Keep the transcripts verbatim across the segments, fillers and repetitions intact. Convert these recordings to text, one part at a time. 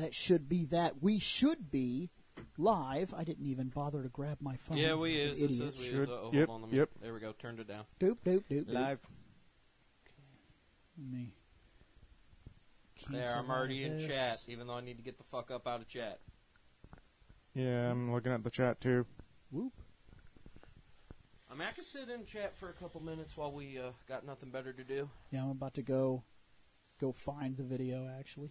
that should be that. We should be live. I didn't even bother to grab my phone. Yeah, we is. It Idiot. says we Should. is. Oh, Yep, hold on. Let me, yep. There we go. Turned it down. Doop, doop, doop, doop. Live. Let me There, cancel I'm already out of in this. chat, even though I need to get the fuck up out of chat. Yeah, I'm looking at the chat too. Whoop. I mean, I can sit in chat for a couple minutes while we uh, got nothing better to do. Yeah, I'm about to go go find the video, actually.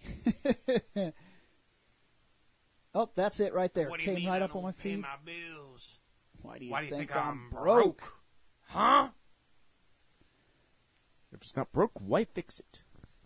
Oh, that's it right there. What do you Came mean right I up on don't my pay feed. my bills? Why do you, Why do you think, think I'm I'm broke? broke? Huh? If it's not broke, why fix it?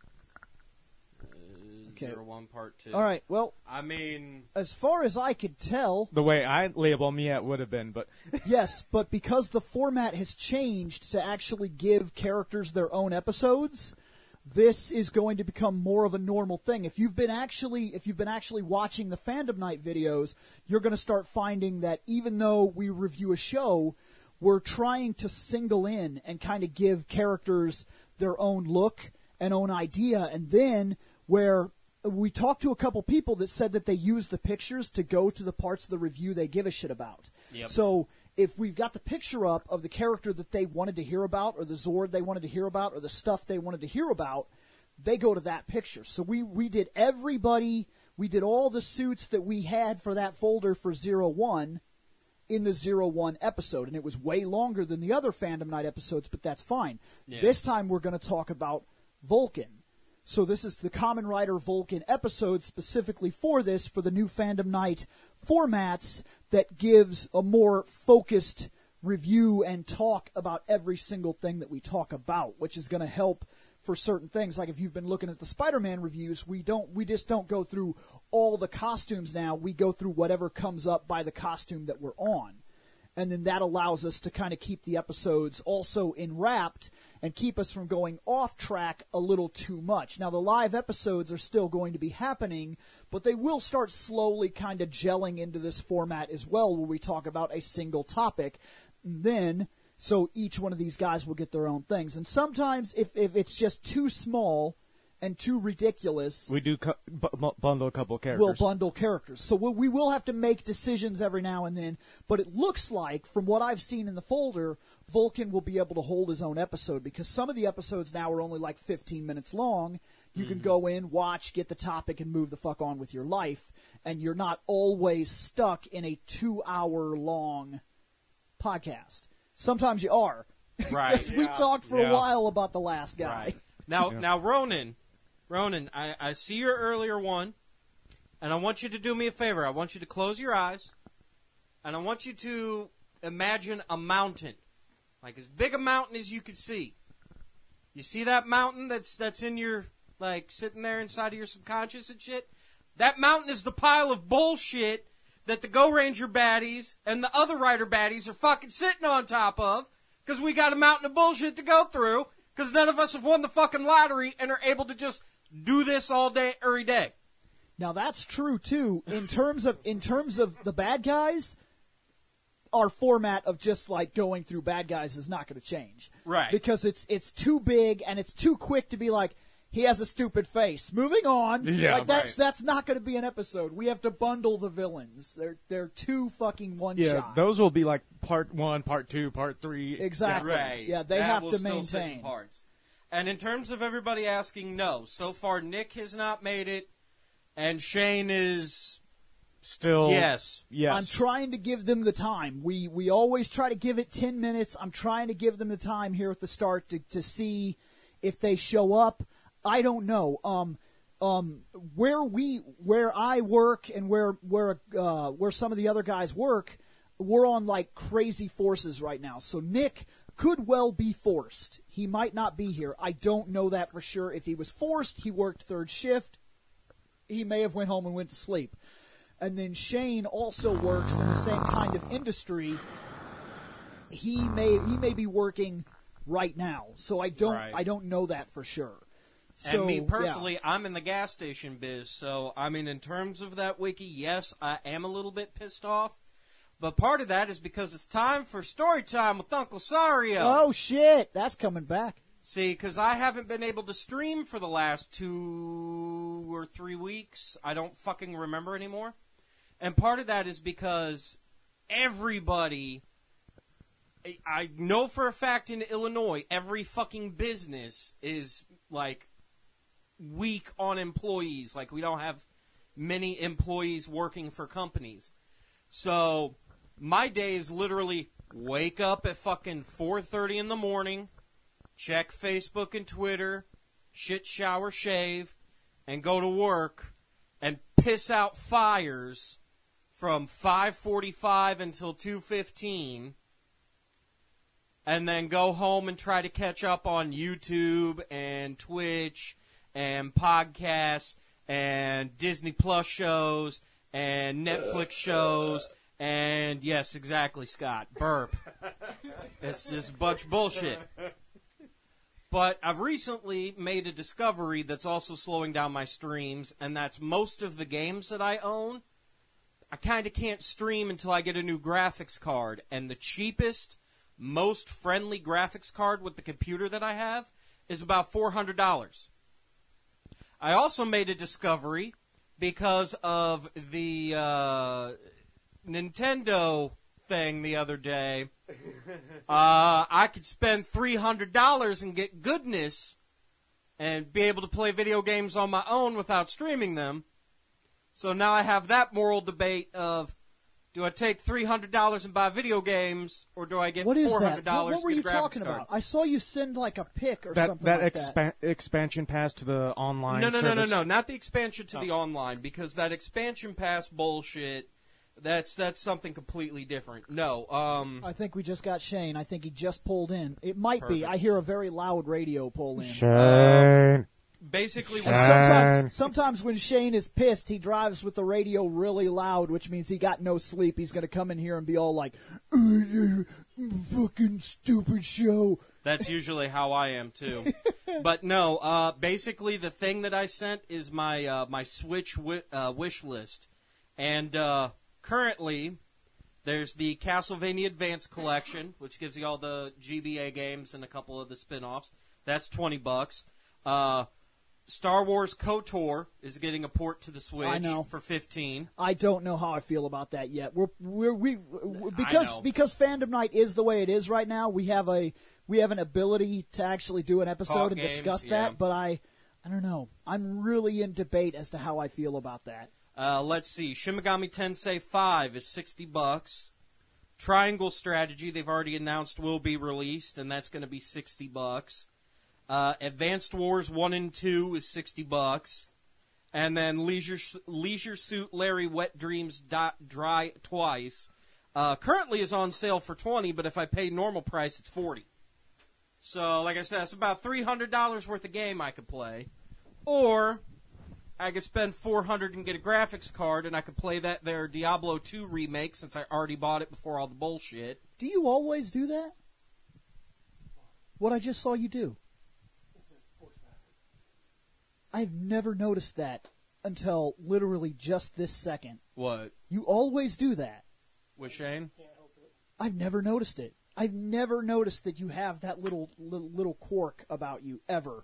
Uh, Okay. Zero one part two. All right, well, I mean, as far as I could tell, The way I label me, it would have been, but yes, but because the format has changed to actually give characters their own episodes, this is going to become more of a normal thing. If you've been actually if you've been actually watching the Fandom Night videos, you're going to start finding that even though we review a show, we're trying to single in and kind of give characters their own look and own idea, and then where we talked to a couple people that said that they use the pictures to go to the parts of the review they give a shit about. Yep. So if we've got the picture up of the character that they wanted to hear about, or the Zord they wanted to hear about, or the stuff they wanted to hear about, they go to that picture. So we, we did everybody, we did all the suits that we had for that folder for Zero One in the Zero One episode. And it was way longer than the other Fandom Night episodes, but that's fine. Yeah. This time we're going to talk about Vulcan. So this is the Kamen Rider Vulcan episode specifically for this, for the new Fandom Night formats that gives a more focused review and talk about every single thing that we talk about, which is going to help for certain things. Like if you've been looking at the Spider-Man reviews, we don't, we just don't go through all the costumes now. We go through whatever comes up by the costume that we're on. And then that allows us to kind of keep the episodes also enwrapped and keep us from going off track a little too much. Now, the live episodes are still going to be happening, but they will start slowly kind of gelling into this format as well, where we talk about a single topic. And then, so each one of these guys will get their own things. And sometimes, if, if it's just too small and too ridiculous, we do cu- bu- bundle a couple characters. we'll bundle characters. So we'll, we will have to make decisions every now and then. But it looks like, from what I've seen in the folder, Vulcan will be able to hold his own episode, because some of the episodes now are only like fifteen minutes long. You mm-hmm. can go in, watch, get the topic, and move the fuck on with your life. And you're not always stuck in a two-hour-long podcast. Sometimes you are. right. Because we yeah. talked for Yeah. a while about the last guy. Right. Now, Yeah. now, Ronan, Ronan, I, I see your earlier one, and I want you to do me a favor. I want you to close your eyes, and I want you to imagine a mountain, like as big a mountain as you could see. You see that mountain that's that's in your, like, sitting there inside of your subconscious and shit? That mountain is the pile of bullshit that the Go Ranger baddies and the other Rider baddies are fucking sitting on top of, because we got a mountain of bullshit to go through, because none of us have won the fucking lottery and are able to just do this all day, every day. Now that's true too. In terms of in terms of the bad guys, our format of just like going through bad guys is not going to change, Right. Because it's it's too big and it's too quick to be like, he has a stupid face. Moving on. Yeah, like that's right. that's not going to be an episode. We have to bundle the villains. They're they're too fucking one yeah, shot. those will be like part one, part two, part three. Exactly. Right. Yeah, they That have will to still sit in maintain. parts. And in terms of everybody asking, no. So far, Nick has not made it, and Shane is Still, yes. yes. I'm trying to give them the time. We we always try to give it ten minutes. I'm trying to give them the time here at the start to, to see if they show up. I don't know. Um, um, where we where I work and where where uh, where some of the other guys work, we're on like crazy forces right now. So Nick could well be forced. He might not be here. I don't know that for sure. If he was forced, he worked third shift. He may have went home and went to sleep. And then Shane also works in the same kind of industry. He may he may be working right now, so I don't Right. I don't know that for sure. So, and me yeah. personally, I'm in the gas station biz, so I mean, in terms of that wiki, yes, I am a little bit pissed off. But part of that is because it's time for story time with Uncle Sario. Oh shit, that's coming back. See, because I haven't been able to stream for the last two two or three weeks. I don't fucking remember anymore. And part of that is because everybody, I know for a fact in Illinois, every fucking business is, like, weak on employees. Like, we don't have many employees working for companies. So, my day is literally wake up at fucking four thirty in the morning, check Facebook and Twitter, shit, shower, shave, and go to work and piss out fires from five forty-five until two fifteen, and then go home and try to catch up on YouTube and Twitch and podcasts and Disney Plus shows and Netflix shows and, yes, exactly, Scott, burp. It's just a bunch of bullshit. But I've recently made a discovery that's also slowing down my streams, and that's most of the games that I own, I kind of can't stream until I get a new graphics card. And the cheapest, most friendly graphics card with the computer that I have is about four hundred dollars. I also made a discovery because of the uh, Nintendo thing the other day. Uh, I could spend three hundred dollars and get goodness and be able to play video games on my own without streaming them. So now I have that moral debate of, do I take three hundred dollars and buy video games, or do I get What is four that? hundred dollars What, what were to you get a graphics talking card? about? I saw you send like a pic or That something that like expa- that. expansion pass to the online No, no, no, no, service. no, not the expansion to Oh. the online, because that expansion pass bullshit, that's that's something completely different. No, um... I think we just got Shane. I think he just pulled in. It might be. Perfect. I hear a very loud radio pull in. Shane. Basically, And what sometimes, sometimes when Shane is pissed, he drives with the radio really loud, which means he got no sleep. He's going to come in here and be all like, "Uh, fucking stupid show." That's usually how I am, too. But no, uh, basically the thing that I sent is my uh, my Switch wi- uh, wish list. And uh, currently, there's the Castlevania Advance Collection, which gives you all the G B A games and a couple of the spin-offs. That's twenty bucks. Uh, Star Wars KOTOR is getting a port to the Switch I know. for fifteen. I don't know how I feel about that yet. We're we're we we- because know. because Fandom Night is the way it is right now. We have a we have an ability to actually do an episode Talk and games, discuss yeah. that. But I I don't know. I'm really in debate as to how I feel about that. Uh, let's see. Shin Megami Tensei five is sixty bucks. Triangle Strategy, they've already announced, will be released, and that's going to be sixty bucks. Uh, Advanced Wars one and two is sixty bucks. And then Leisure Leisure Suit Larry Wet Dreams Dot Dry Twice uh, currently is on sale for twenty, but if I pay normal price, it's forty. So, like I said, it's about three hundred dollars worth of game I could play. Or I could spend four hundred dollars and get a graphics card, and I could play that their Diablo two remake since I already bought it before all the bullshit. Do you always do that? What I just saw you do. I've never noticed that until literally just this second. What? You always do that. With Shane? I've never noticed it. I've never noticed that you have that little little, little quirk about you ever.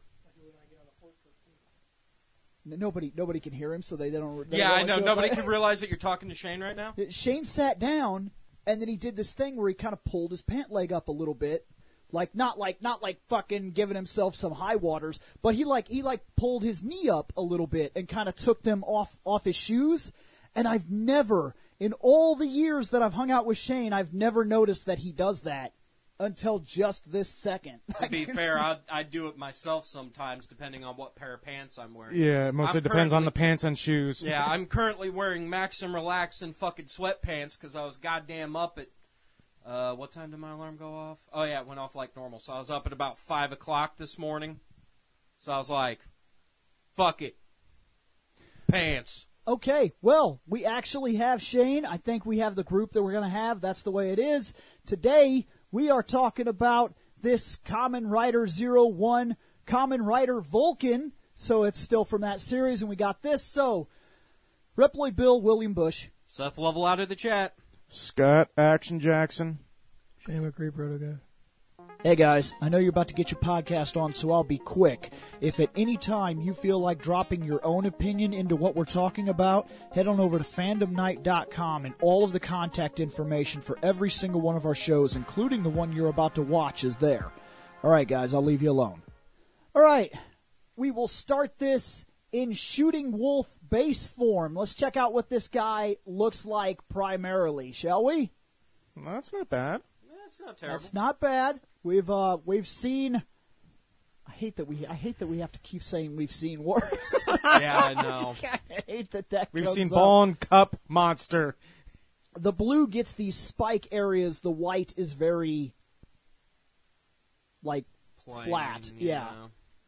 N- Nobody, nobody can hear him, so they, they don't. They Yeah, don't I know. so Nobody it's can realize that you're talking to Shane right now. like- Shane sat down, and then he did this thing where he kind of pulled his pant leg up a little bit, like not like not like fucking giving himself some high waters, but he like he like pulled his knee up a little bit and kind of took them off off his shoes. And I've never, in all the years that I've hung out with Shane, I've never noticed that he does that until just this second. To be fair, I I do it myself sometimes, depending on what pair of pants I'm wearing. Yeah, it mostly I'm depends on currently- the pants and shoes. Yeah, I'm currently wearing Maxim Relax and fucking sweatpants because I was goddamn up at. Uh, what time did my alarm go off? Oh yeah, it went off like normal. So I was up at about five o'clock this morning. So I was like, "Fuck it, pants." Okay, well, we actually have Shane. I think we have the group that we're going to have. That's the way it is. Today, we are talking about this Kamen Rider Zero One, Kamen Rider Vulcan. So it's still from that series, and we got this. So, Ripley Bill, William Bush. Seth Level out of the chat. Scott Action Jackson. Shane McCree, Proto Guy. Hey guys, I know you're about to get your podcast on, so I'll be quick. If at any time you feel like dropping your own opinion into what we're talking about, head on over to fandom night dot com and all of the contact information for every single one of our shows, including the one you're about to watch, is there. Alright guys, I'll leave you alone. Alright, we will start this in Shooting Wolf base form. Let's check out what this guy looks like primarily, shall we? Well, that's not bad. That's not terrible. That's not bad. We've uh we've seen. I hate that we I hate that we have to keep saying we've seen worse. Yeah, I know. I hate that that We've comes seen up. Bone Cup Monster. The blue gets these spike areas. The white is very like Plain, flat. you Yeah. know.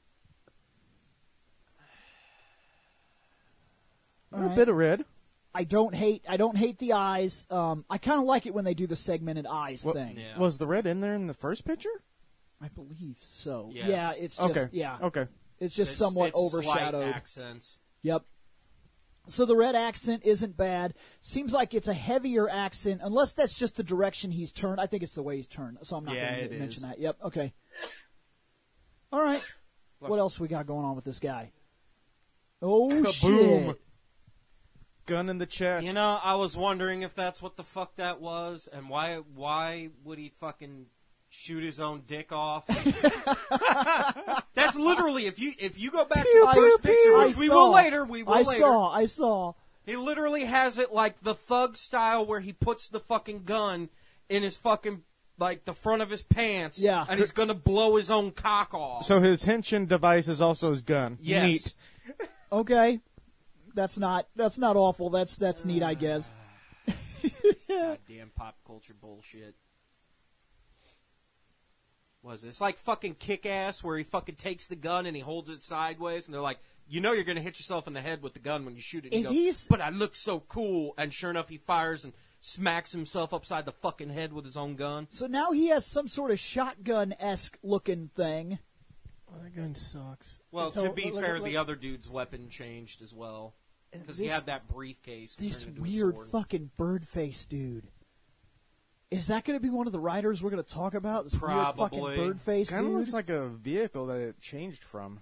All A right. bit of red. I don't hate I don't hate the eyes. Um, I kind of like it when they do the segmented eyes What- thing. Yeah. Was the red in there in the first picture? I believe so. Yes. Yeah, it's just Okay. yeah, Okay. it's just It's- somewhat it's overshadowed. Slight accents. Yep. So the red accent isn't bad. Seems like it's a heavier accent, unless that's just the direction he's turned. I think it's the way he's turned, so I'm not Yeah, going to it mention is. that. Yep. Okay. All right. What else we got going on with this guy? Oh Kaboom. shit! Gun in the chest. You know, I was wondering if that's what the fuck that was, and why why would he fucking shoot his own dick off? That's literally if you if you go back to the I- first picture, I which we saw. will later, we will I later. saw. I saw. He literally has it like the thug style where he puts the fucking gun in his fucking like the front of his pants. Yeah. And he's gonna blow his own cock off. So his henshin device is also his gun. Yes. Neat. Okay. That's not. That's not awful. That's that's neat, I guess. Goddamn pop culture bullshit. Was it? It's like fucking Kick-Ass where he fucking takes the gun and he holds it sideways and they're like, you know you're going to hit yourself in the head with the gun when you shoot it. And he If goes, he's- but I look so cool. And sure enough, he fires and smacks himself upside the fucking head with his own gun. So now he has some sort of shotgun-esque looking thing. Oh, that gun sucks. Well, So, to be look- fair, look- the other dude's weapon changed as well. Because he This- had that briefcase. that This turned into a weird sword. fucking bird face dude. Is that going to be one of the writers we're going to talk about? This weird Probably. fucking bird face Kind of dude? looks like a vehicle that it changed from.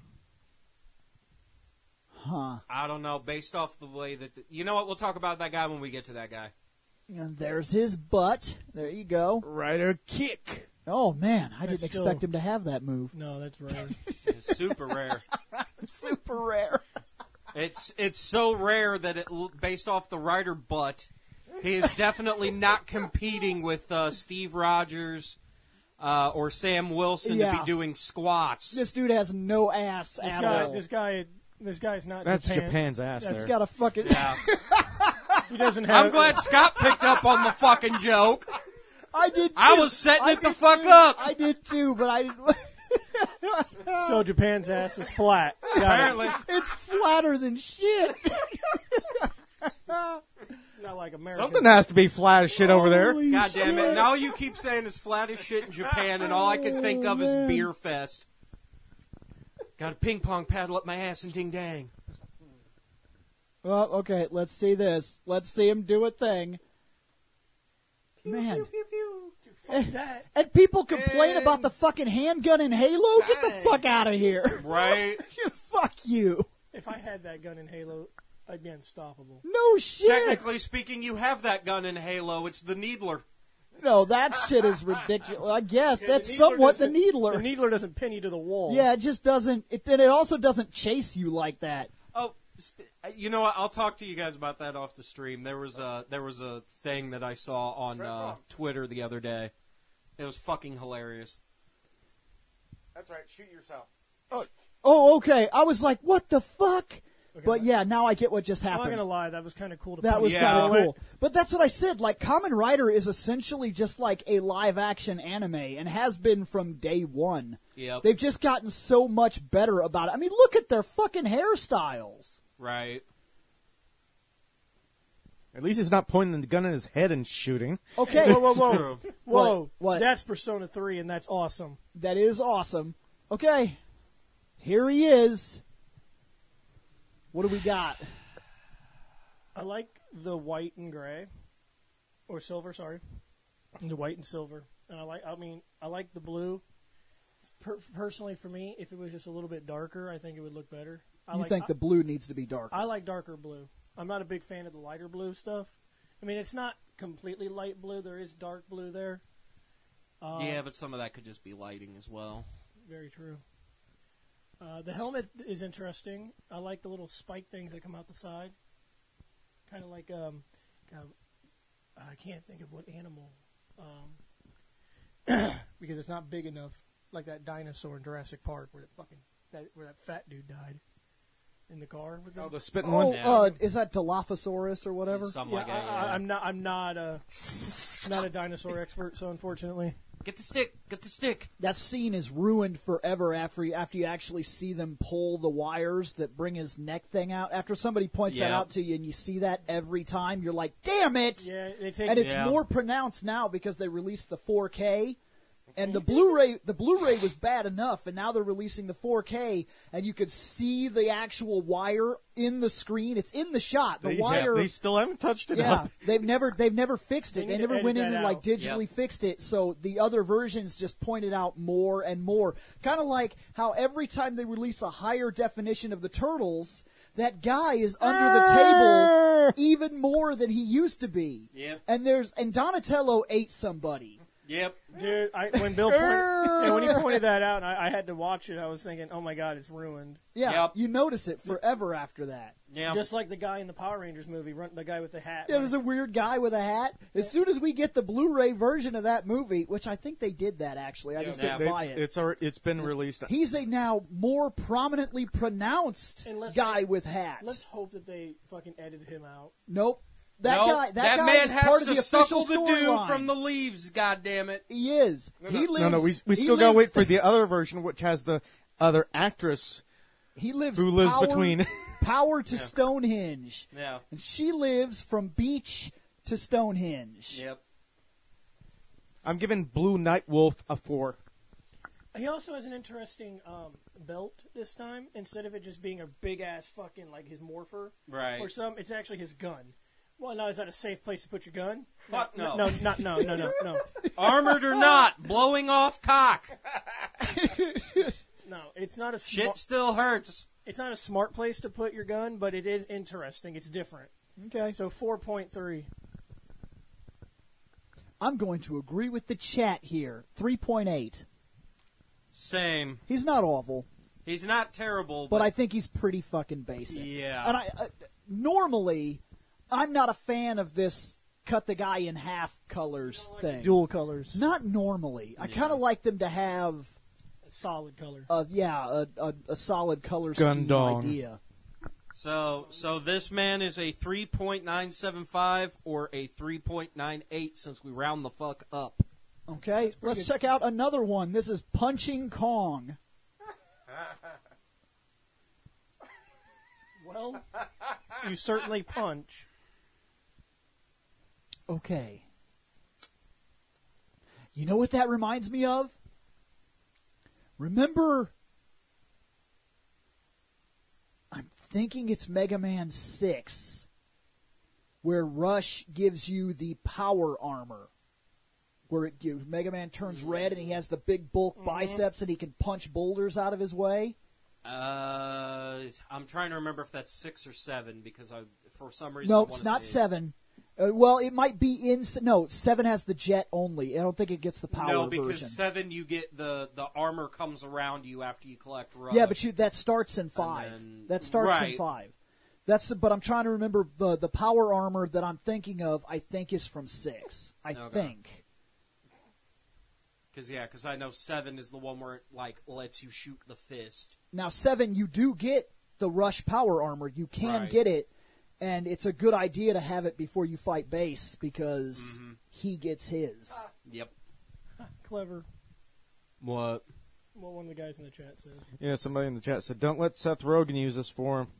Huh. I don't know. Based off the way that... The, you know what? We'll talk about that guy when we get to that guy. And there's his butt. There you go. Rider kick. Oh, man. I That's didn't still- expect him to have that move. No, that's rare. It's super rare. Super rare. It's it's so rare that it, based off the writer butt, he is definitely not competing with uh, Steve Rogers uh, or Sam Wilson to Yeah. be doing squats. This dude has no ass this at guy, all. this guy, this guy's not. That's Japan. Japan's ass That's there. He's got a fucking... Yeah. He doesn't have. I'm glad Scott picked up on the fucking joke. I did too. I was setting I it the did fuck too. up. I did too, but I didn't... So Japan's ass is flat. Got it. Apparently. It's flatter than shit. Not like America. Something has to be flat as shit over there. Holy God damn it. shit. And all you keep saying is flat as shit in Japan, and all I can think of is man. Beer Fest. Got a ping pong paddle up my ass and ding dang. Well, okay, let's see this. Let's see him do a thing. Man. And, and people complain about the fucking handgun in Halo? Get the fuck out of here. Right? Fuck you. If I had that gun in Halo, I'd be unstoppable. No shit. Technically speaking, you have that gun in Halo. It's the Needler. No, that shit is ridiculous. I guess Yeah, that's the Needler somewhat the doesn't- needler. The needler doesn't pin you to the wall. Yeah, it just doesn't. It, and it also doesn't chase you like that. Oh, sp- you know what? I'll talk to you guys about that off the stream. There was a there was a thing that I saw on uh, Twitter the other day. It was fucking hilarious. That's right. Shoot yourself. Oh, okay. I was like, what the fuck? Okay. But yeah, now I get what just I'm not happened. gonna lie, that was kind of cool to. That punch. was Yeah. kind of Well, cool. But that's what I said. Like, Kamen Rider is essentially just like a live action anime and has been from day one. Yep. They've just gotten so much better about it. I mean, look at their fucking hairstyles. Right. At least he's not pointing the gun at his head and shooting. Okay. Whoa, whoa, whoa, True. whoa! What? What? That's Persona three, and that's awesome. That is awesome. Okay. Here he is. What do we got? I like the white and gray, or silver. Sorry, the white and silver, and I like. I mean, I like the blue. per- personally, for me, if it was just a little bit darker, I think it would look better. I You like, think I, the blue needs to be darker? I like darker blue. I'm not a big fan of the lighter blue stuff. I mean, it's not completely light blue. There is dark blue there. Uh, Yeah, but some of that could just be lighting as well. Very true. Uh, the helmet is interesting. I like the little spike things that come out the side. Kind of like, um, God, I can't think of what animal. Um, because it's not big enough, like that dinosaur in Jurassic Park where that fucking that where that fat dude died in the car with them. Oh, the spitting Oh, one. Yeah. uh, is that Dilophosaurus or whatever? Something yeah, like that. I, I, Yeah. I'm not. I'm not a not a dinosaur expert, so unfortunately, Get the stick. Get the stick. That scene is ruined forever after you, after you actually see them pull the wires that bring his neck thing out. After somebody points that Yeah. out to you and you see that every time, you're like, damn it! yeah, they take. And it's Yeah. more pronounced now because they released the four K. And the Blu-ray, the Blu-ray was bad enough, and now they're releasing the four K, and you could see the actual wire in the screen. It's in the shot. The They, wire, they still haven't touched it yeah, up. they've never, they've never fixed They it. need They to never edit went in that and like out. digitally Yep. fixed it. So the other versions just pointed out more and more. Kind of like how every time they release a higher definition of the Turtles, that guy is under the table even more than he used to be. Yep. And there's and Donatello ate somebody. Yep. Dude, I, when Bill pointed, and when he pointed that out, and I, I had to watch it. I was thinking, "Oh my God, it's ruined." Yeah, Yep. you notice it forever after that. Yeah. Just like the guy in the Power Rangers movie, run, the guy with the hat. Yeah, there's a weird guy with a hat. As soon as we get the Blu-ray version of that movie, which I think they did that actually, I just Yeah. didn't They- buy it. It's alre- it's been released. He's a now more prominently pronounced And let's- guy with hats. Let's hope that they fucking edited him out. Nope. That No, guy. That, guy man is has part of to the official suckle the dew storyline. from the leaves. God damn it! He is. He lives. no, no, we we he still gotta lives- wait for the other version, which has the other actress He lives. who lives power, between. power to Stonehenge, Yeah. and she lives from beach to Stonehenge. Yep. I'm giving Blue Night Wolf a four. He also has an interesting um, belt this time. Instead of it just being a big ass fucking like his morpher, Right. or some, it's actually his gun. Well, now is that a safe place to put your gun? Fuck no. No, not no, no, no, no, Armored or not, blowing off cock. no. It's not a Shit smart. still hurts. It's not a smart place to put your gun, but it is interesting. It's different. Okay. So four point three. I'm going to agree with the chat here. three point eight. Same. He's not awful, He's not terrible, but but, I think he's pretty fucking basic. Yeah. And I uh, normally I'm not a fan of this cut the guy in half colors thing. Dual colors. Not normally. I kind of like them to have Solid color. a yeah, a, a, a solid color Gun scheme dong. idea. So, so this man is a three point nine seven five or a three point nine eight since we round the fuck up. Okay, let's good. check out another one. This is Punching Kong. Well, you certainly punch. Okay. You know what that reminds me of? Remember, I'm thinking it's Mega Man six, where Rush gives you the power armor. Where it gives, Mega Man turns red and he has the big bulk biceps and he can punch boulders out of his way. Uh, I'm trying to remember if that's six or seven because I, for some reason, I No, wanna it's not say- seven. Uh, well, it might be in. No, seven has the jet only. I don't think it gets the power No, because version. seven you get the the armor comes around you after you collect Rush. Yeah, but you, that starts in five. then- that starts in right. five. That's the, but I'm trying to remember the the power armor that I'm thinking of. I think is from six. I Okay. think. Because yeah, because I know seven is the one where it like lets you shoot the fist. Now seven, you do get the Rush power armor. You can Right. get it, and it's a good idea to have it before you fight Base because Mm-hmm. he gets his. Yep. Clever. What? What one of the guys in the chat said. Yeah, somebody in the chat said, "Don't let Seth Rogen use this for him."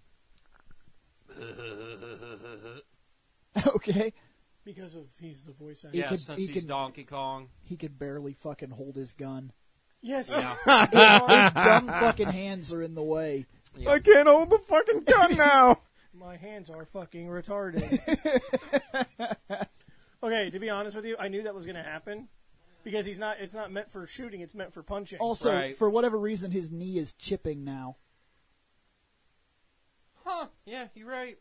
Okay, Because of he's the voice actor. He Yeah, could- since he he's could- Donkey Kong. he could barely fucking hold his gun. Yes. Yeah. His dumb fucking hands are in the way. Yeah. I can't hold the fucking gun now. My hands are fucking retarded. Okay, to be honest with you, I knew that was going to happen because he's not. It's not meant for shooting. It's meant for punching. Also, Right. for whatever reason, his knee is chipping now. Huh? Yeah, you're right.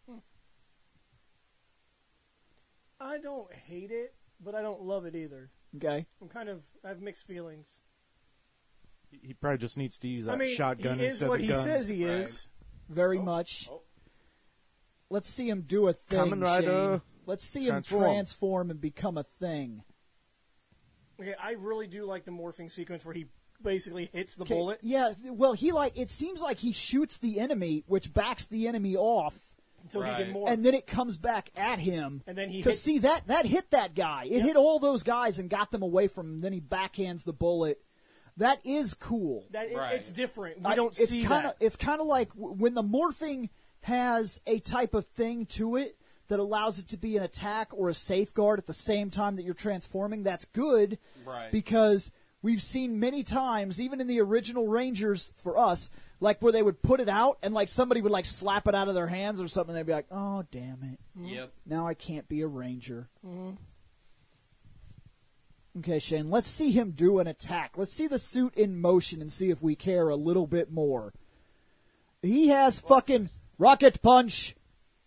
I don't hate it, but I don't love it either. Okay. I'm kind of. I have mixed feelings. He probably just needs to use that I mean, shotgun he is instead what of the he gun. says he Right. is. Very Oh. much. Oh. Let's see him do a thing, Kamen Rider. Shane. Let's see him Transform. transform and become a thing. Okay, I really do like the morphing sequence where he basically hits the 'Kay, bullet. Yeah, well, he like it seems like he shoots the enemy, which backs the enemy off, So he Right. can morph. and then it comes back at him. And then he Because hits- see that that hit that guy. It Yep. hit all those guys and got them away from him. Then he backhands the bullet. That is cool. that it- Right. it's different. We I- don't it's see kinda, that. It's kind of like w- when the morphing has a type of thing to it that allows it to be an attack or a safeguard at the same time that you're transforming. That's good. Right. Because we've seen many times, even in the original Rangers for us, like where they would put it out and like somebody would like slap it out of their hands or something. They'd be like, "Oh, damn it! Yep. Now I can't be a Ranger." Mhm. Okay, Shane, let's see him do an attack. Let's see the suit in motion and see if we care a little bit more. He has fucking rocket punch.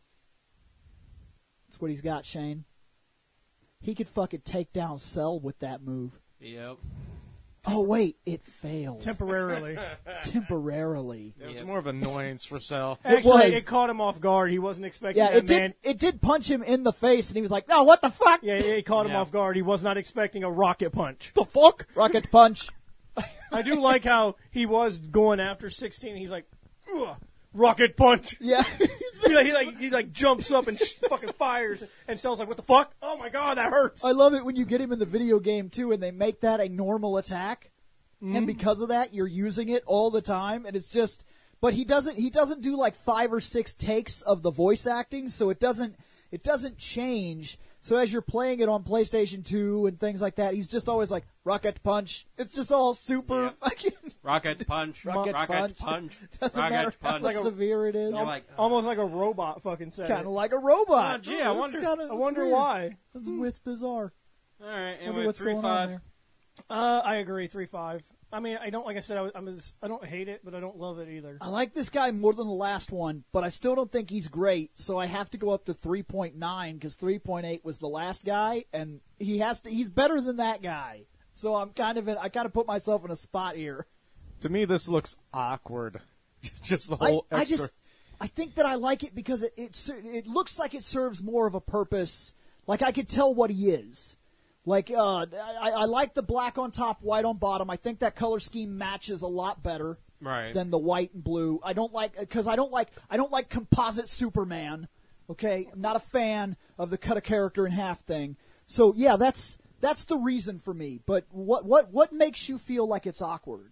That's what he's got, Shane. He could fucking take down Cell with that move. Yep. Oh, wait, it failed. Temporarily. Temporarily. It was Yep. more of an annoyance for Cell. Actually, was. it caught him off guard. He wasn't expecting Yeah, that it man. did, it did punch him in the face, and he was like, "No, what the fuck? Yeah, it caught him Yeah. off guard. He was not expecting a rocket punch. The fuck? Rocket punch." I do like how he was going after sixteen. He's like, "Ugh, rocket punch." Yeah. he, like, he like he like jumps up and sh- fucking fires, and Cell's like, "What the fuck? Oh my god, that hurts." I love it when you get him in the video game too, and they make that a normal attack, Mm-hmm. and because of that, you're using it all the time, and it's just. But he doesn't. He doesn't do like five or six takes of the voice acting, so it doesn't. It doesn't change. So as you're playing it on PlayStation two and things like that, he's just always like rocket punch. It's just all super Yep. fucking. Rocket punch. Rocket rocket punch. punch. Doesn't rocket matter punch. how Like a- severe it is. You're like, Almost like a robot fucking said Kind it. of like a robot. Oh, gee, I It's wonder- kinda- I it's wonder weird. why. It's, it's bizarre. all right. Wonder Anyway, what's three going on five. there. Uh, I agree, three five. I mean, I don't like I said. I, was- I'm just, I don't hate it, but I don't love it either. I like this guy more than the last one, but I still don't think he's great. So I have to go up to three point nine because three point eight was the last guy, and he has to. He's better than that guy. So I'm kind of in, I kind of put myself in a spot here. To me, this looks awkward. Just the I, whole I extra. just I think that I like it because it, it ser- it looks like it serves more of a purpose. Like I could tell what he is. Like uh, I, I like the black on top, white on bottom. I think that color scheme matches a lot better Right. than the white and blue. I don't like because I don't like I don't like composite Superman. Okay, I'm not a fan of the cut a character in half thing. So yeah, that's that's the reason for me. But what what what makes you feel like it's awkward?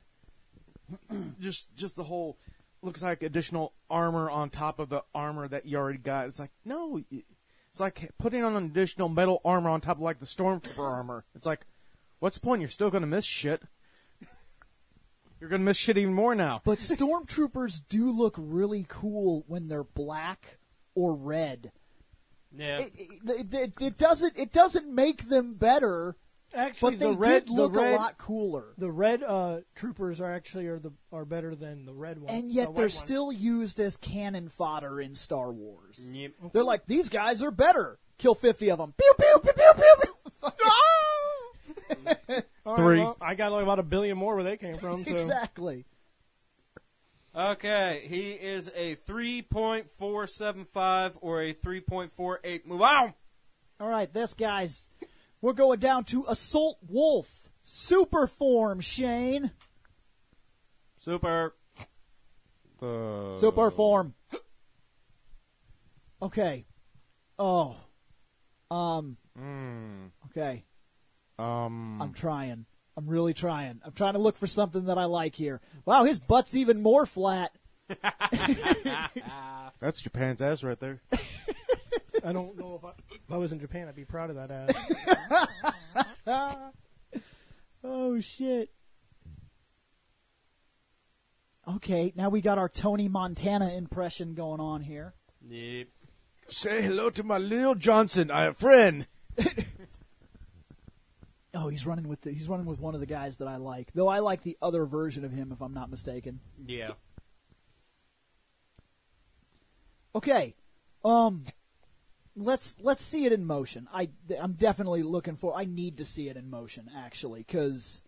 just just the whole looks like additional armor on top of the armor that you already got. It's like no, it's like putting on an additional metal armor on top of like the Stormtrooper armor. It's like, what's the point? You're still gonna miss shit. You're gonna miss shit even more now. But stormtroopers do look really cool when they're black or red. Yeah. It, it, it, it doesn't it doesn't make them better, Actually, but they the red did look the red, a lot cooler. The red uh, troopers are actually are the are better than the red ones. And the yet white they're ones. still used as cannon fodder in Star Wars. Yep. They're like, these guys are better. Kill fifty of them. Pew, pew, pew, pew, pew, pew. All right, Three. well, I got like about a billion more where they came from. So. Exactly. Okay, he is a three point four seven five or a three point four eight. Move on. All right, this guy's. We're going down to Assault Wolf. Super form, Shane. Super. The Super form. Okay. Oh. Um. Mm, Okay. um. I'm trying. I'm really trying. I'm trying to look for something that I like here. Wow, his butt's even more flat. That's Japan's ass right there. I don't know if I, if I was in Japan, I'd be proud of that ass. Oh, shit. Okay, now we got our Tony Montana impression going on here. Yep. Say hello to my little Johnson, I have a friend. Oh, he's running with the, he's running with one of the guys that I like. Though I like the other version of him, if I'm not mistaken. Yeah. Okay, um, let's let's see it in motion. I I'm definitely looking for. I need to see it in motion actually, because.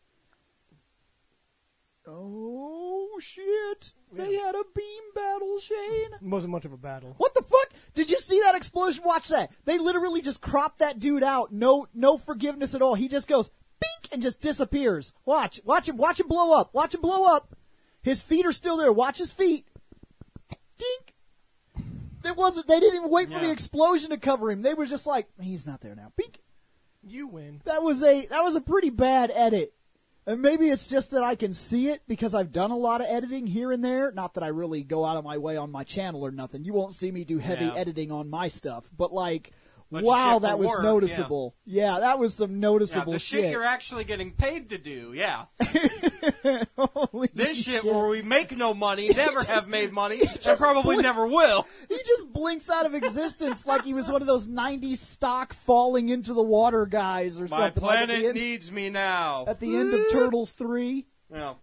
Oh shit! They had a beam battle, Shane. It wasn't much of a battle. What the fuck? Did you see that explosion? Watch that. They literally just cropped that dude out. No, no forgiveness at all. He just goes bink and just disappears. Watch, watch him, watch him blow up. Watch him blow up. His feet are still there. Watch his feet. Dink. It wasn't. They didn't even wait for Yeah. the explosion to cover him. They were just like, he's not there now. Bink. You win. That was a that was a pretty bad edit. And maybe it's just that I can see it because I've done a lot of editing here and there. Not that I really go out of my way on my channel or nothing. You won't see me do heavy Yeah. editing on my stuff. But, like, Bunch of wow, shit that for was work, noticeable. Yeah. that was some Yeah, noticeable the shit shit. you're actually getting paid to do, yeah. Holy This shit shit. where we make no money, never have made money, and probably blink- never will. He just blinks out of existence like he was one of those nineties stock falling into the water guys or My something. like at planet the end, needs me now. at the end of Turtles three. Yeah.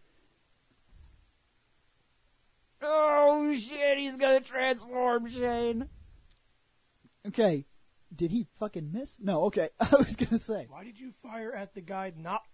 Oh shit, he's gonna transform, Shane. Okay. Did he fucking miss? No, okay. I was gonna say. Why did you fire at the guy not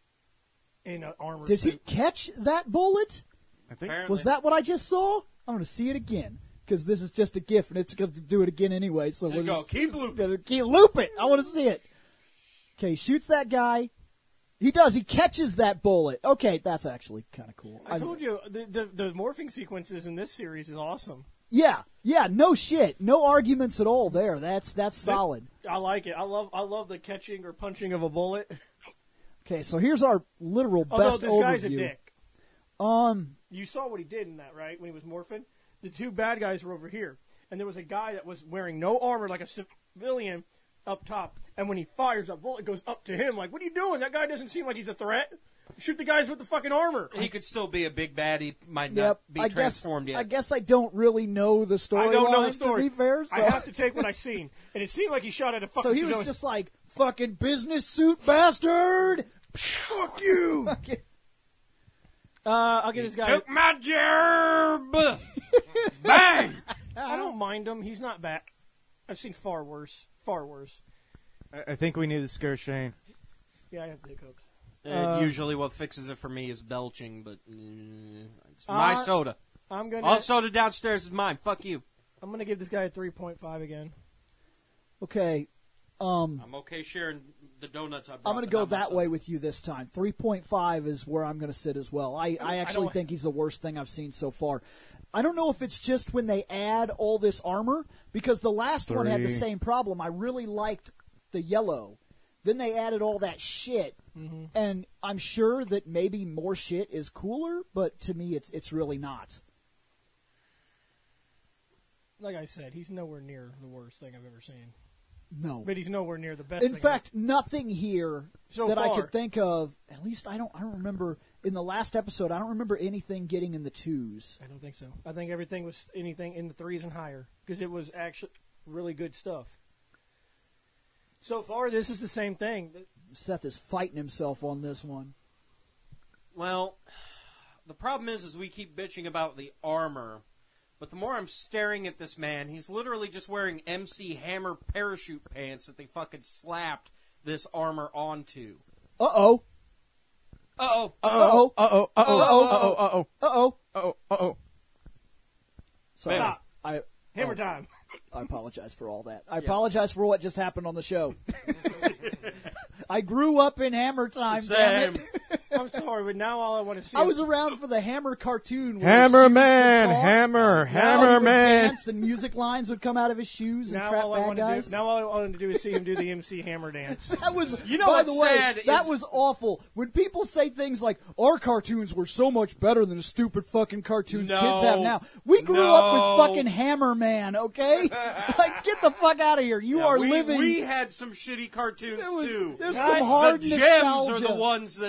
in an armor Does he suit? catch that bullet? I think. Apparently. Was that what I just saw? I'm gonna see it again. Because this is just a GIF and it's gonna do it again anyway. So Just we're go, just, keep just looping. gonna keep loop it. I wanna see it. Okay, shoots that guy. He does, he catches that bullet. Okay, that's actually kinda cool. I told you the, the the morphing sequences in this series is awesome. Yeah, yeah, no shit. No arguments at all there. That's that's solid. I like it. I love I love the catching or punching of a bullet. Okay, so here's our literal Although best this overview. guy's a dick. Um, You saw what he did in that, right? When he was morphing, the two bad guys were over here, and there was a guy that was wearing no armor, like a civilian, up top. And when he fires, a bullet goes up to him. Like, what are you doing? That guy doesn't seem like he's a threat. Shoot the guys with the fucking armor. He could still be a big bad. He might not yep. be I guess transformed I yet. guess I don't really know the story. I don't know the line, story. To be fair, so, I have to take what I seen, and it seemed like he shot at a fucking so he was civilian. just like fucking business suit bastard. fuck you. Okay. Uh, I'll get this guy. Took my job. Bang. I don't mind him. He's not bad. I've seen far worse. Far worse. I, I think we need to scare Shane. Yeah, I have the hiccups. Uh, Uh, usually, what fixes it for me is belching, but uh, it's my Uh, soda. I'm gonna. All soda downstairs is mine. Fuck you. I'm gonna give this guy a three point five again. Okay. Um, I'm okay sharing the donuts I brought. I'm going to but go not that myself. way with you this time. three point five is where I'm going to sit as well. I, I actually don't- think he's the worst thing I've seen so far. I don't know if it's just when they add all this armor, because the last one had the Three. same problem. I really liked the yellow. Then they added all that shit. And I'm sure that maybe more shit is cooler, but to me it's it's really not. Like I said, he's nowhere near the worst thing I've ever seen. No. But he's nowhere near the best. In thing fact, nothing here So that I far. could think of. At least I don't. I don't remember in the last episode. I don't remember anything getting in the twos. I don't think so. I think everything was anything in the threes and higher because it was actually really good stuff. So far, this is the same thing. Seth is fighting himself on this one. Well, the problem is, is we keep bitching about the armor, but the more I'm staring at this man, he's literally just wearing M C Hammer parachute pants that they fucking slapped this armor onto. Uh oh. Uh oh. Uh oh. Uh oh. Uh oh. Uh-oh. Uh oh. Uh oh. Uh oh. Uh oh. Uh oh. Sorry. Stop. I Hammer oh, time. I apologize for all that. I apologize for what just happened on the show. I grew up in Hammer time. Damn Same. it. I'm sorry, but now all I want to see. I was around for the Hammer cartoon. Where Hammer his shoes man. would talk. Hammer. Now he Hammer would man. dance and music lines would come out of his shoes and now trap all I bad want to guys. do. Now all I want to do is see him do the M C Hammer dance. That was, You know by what's the way, sad that is- was awful. When people say things like, our cartoons were so much better than the stupid fucking cartoons No. kids have now. We grew No. up with fucking Hammer Man, okay? Like, get the fuck out of here. You Yeah, are we, living... we had some shitty cartoons There was- too. There's God, some hard the gems nostalgia. are the ones that everybody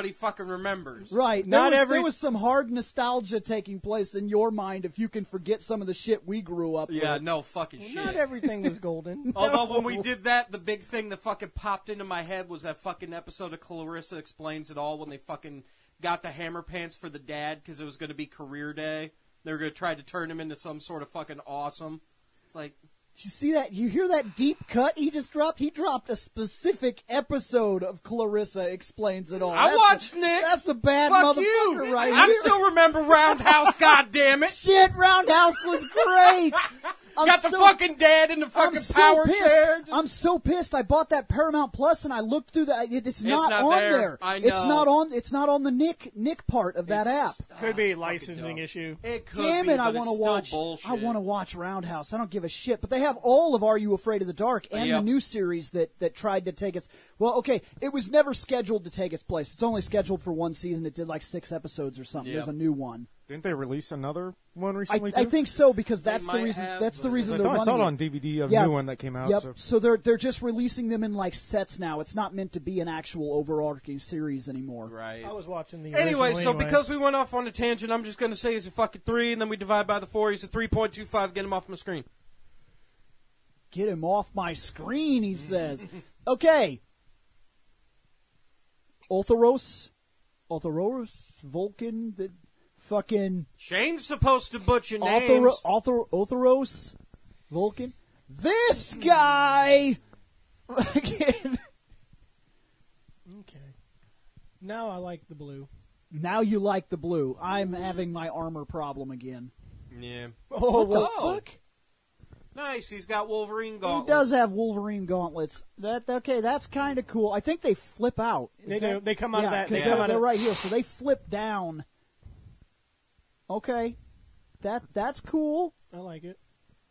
everybody fucking remembers. Right. There Not was, every- there was some hard nostalgia taking place in your mind if you can forget some of the shit we grew up Yeah, with. no fucking shit. Not everything was golden. Although when we did that, the big thing that fucking popped into my head was that fucking episode of Clarissa Explains It All when they fucking got the hammer pants for the dad because it was going to be career day. They were going to try to turn him into some sort of fucking awesome. It's like, Did you see that? You hear that deep cut he just dropped? He dropped a specific episode of Clarissa Explains It All. I That's watched a, Nick. That's a bad fuck motherfucker you. right I here. still remember Roundhouse, goddammit. Shit, Roundhouse was great. I'm Got the so- fucking dad in the I'm fucking so power pissed. chair. I'm so pissed. I bought that Paramount Plus and I looked through that. It, it's not, not on there. there. I It's know. not on. It's not on the Nick Nick part of that app. It's- Could oh, be it's a fucking licensing dumb. issue. It could Damn be, it! I but want it's to still watch. bullshit. I want to watch Roundhouse. I don't give a shit. But they have all of Are You Afraid of the Dark and Yep. the new series that that tried to take its. Well, okay, it was never scheduled to take its place. It's only scheduled for one season. It did like six episodes or something. Yep. There's a new one. Didn't they release another one I, recently? I too? think so because that's the might reason. have, that's the but- reason I they're thought I running saw it it. on D V D, a Yeah. new one that came out. Yep. So. So they're they're just releasing them in like sets now. It's not meant to be an actual overarching series anymore. Right. I was watching the Anyway, original so anyway. because we went off on a tangent, I'm just going to say he's a fucking three, and then we divide by the four. He's a three point two five. Get him off my screen. Get him off my screen, he says. Okay. Ultharos, Ultharos, Vulcan, the fucking Shane's supposed to butcher Ulthar- names. Ulthar- Ultharos, Vulcan. This guy. Fucking- Okay. Now I like the blue. now you like the blue. I'm having my armor problem again. Yeah. Oh, What the whoa. fuck? Nice. He's got Wolverine He gauntlets. does have Wolverine gauntlets. That okay? That's kind of cool. I think they flip out. Is They that- do. They come out yeah, of that. 'cause They they're, come out they're of right here, so they flip down. Okay, that that's cool. I like it.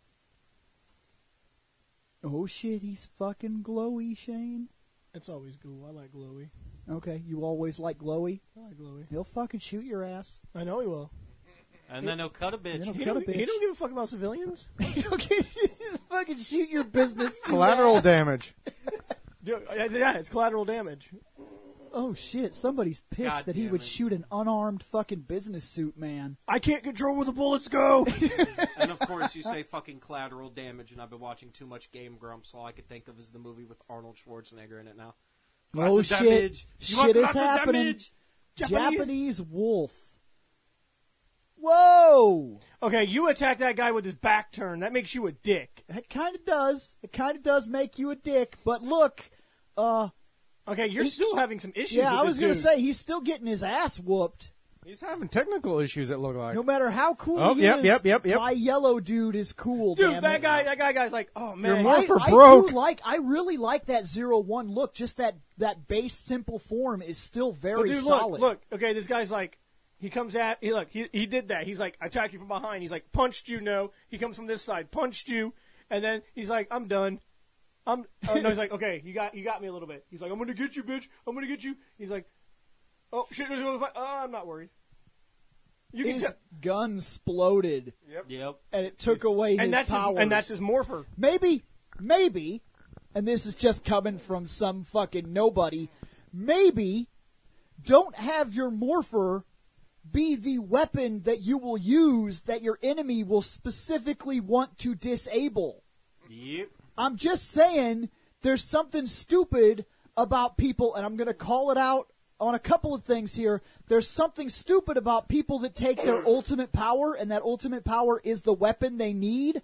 Oh shit, he's fucking glowy, Shane. It's always cool. I like glowy. Okay, you always like glowy. I like glowy. He'll fucking shoot your ass. I know he will. And then he'll cut a bitch. He'll He cut a don't, he bitch. don't give a fuck about civilians. He'll fucking shoot your business. suit Collateral ass. damage. Dude, yeah, it's collateral damage. Oh shit, somebody's pissed God that he damn would it. shoot an unarmed fucking business suit man. I can't control where the bullets go. And of course, you say fucking collateral damage, and I've been watching too much Game Grumps. All I could think of is the movie with Arnold Schwarzenegger in it now. Oh Collateral shit, damage. You want shit is collateral happening. damage? Japanese- Japanese wolf. Whoa! Okay, you attack that guy with his back turned. That makes you a dick. It kind of does. It kind of does make you a dick. But look, uh, Okay, you're He- still having some issues yeah, with I this was gonna dude. say he's still getting his ass whooped. He's having technical issues, it look like. No matter how cool Oh, he yep, is, yep, yep, yep. my yellow dude is cool. Dude, damn that it. guy, that guy, guy's like, oh man, You're more I, for I broke. do like. I really like that zero one look. Just that that base simple form is still But very dude, solid. look, look. Okay, this guy's like, he comes at, he look, he he did that. He's like, I attacked you from behind. He's like, punched you. No, he comes from this side, punched you, and then he's like, I'm done. I'm. Oh, no, he's like, okay, you got you got me a little bit. He's like, I'm gonna get you, bitch. I'm gonna get you. He's like, oh shit, there's another fight. Oh, I'm not worried. You can His tell, gun exploded, Yep. and it took away his and that's powers. his, and that's his morpher. Maybe, maybe, and this is just coming from some fucking nobody, maybe don't have your morpher be the weapon that you will use that your enemy will specifically want to disable. Yep. I'm just saying there's something stupid about people, and I'm going to call it out on a couple of things here. There's something stupid about people that take their ultimate power, and that ultimate power is the weapon they need.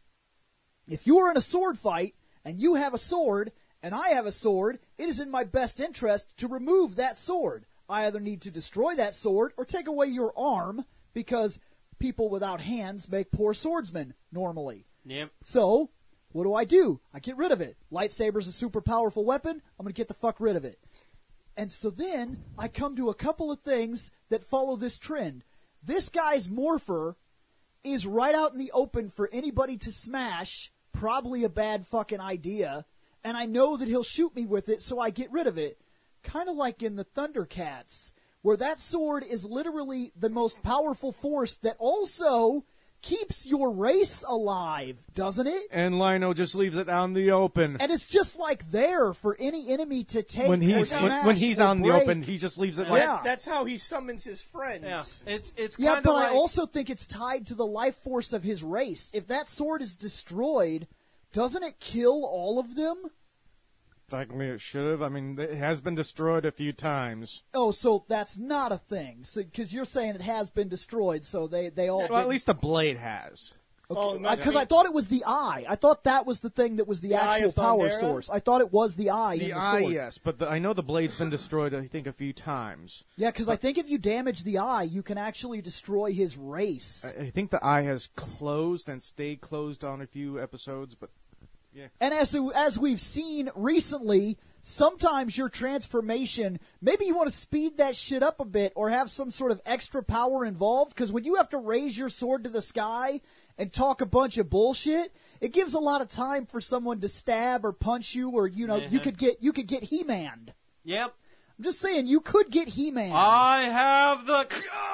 If you are in a sword fight, and you have a sword, and I have a sword, it is in my best interest to remove that sword. I either need to destroy that sword or take away your arm, because people without hands make poor swordsmen, normally. Yep. So, what do I do? I get rid of it. Lightsaber's a super powerful weapon. I'm going to get the fuck rid of it. And so then I come to a couple of things that follow this trend. This guy's morpher is right out in the open for anybody to smash. Probably a bad fucking idea. And I know that he'll shoot me with it, so I get rid of it. Kind of like in the Thundercats, where that sword is literally the most powerful force that also keeps your race alive, doesn't it? And Lino just leaves it out in the open. And it's just like there for any enemy to take When or he's smash when, when he's or out in the break. open, he just leaves it Yeah. like That- that's how he summons his friends. Yeah, it's it's Yeah, kind but of like I also think it's tied to the life force of his race. If that sword is destroyed, doesn't it kill all of them? technically it should have. I mean, it has been destroyed a few times. Oh, so that's not a thing. Because you're saying it has been destroyed, so they, they all... Well, at least the blade has. Oh, Because I thought it was the eye. I thought that was the thing that was the, The Eye actual of power Thundera? source. I thought it was the eye The in the eye, sword. yes, but the, I know the blade's been destroyed. I think a few times. Yeah, because I think if you damage the eye, you can actually destroy his race. I, I think the eye has closed and stayed closed on a few episodes, but And as as we've seen recently, sometimes your transformation, maybe you want to speed that shit up a bit or have some sort of extra power involved, because when you have to raise your sword to the sky and talk a bunch of bullshit, it gives a lot of time for someone to stab or punch you, or you know, you Mhm. could get you could get He-Man'd. Yep. I'm just saying, you could get He-Man. I have the.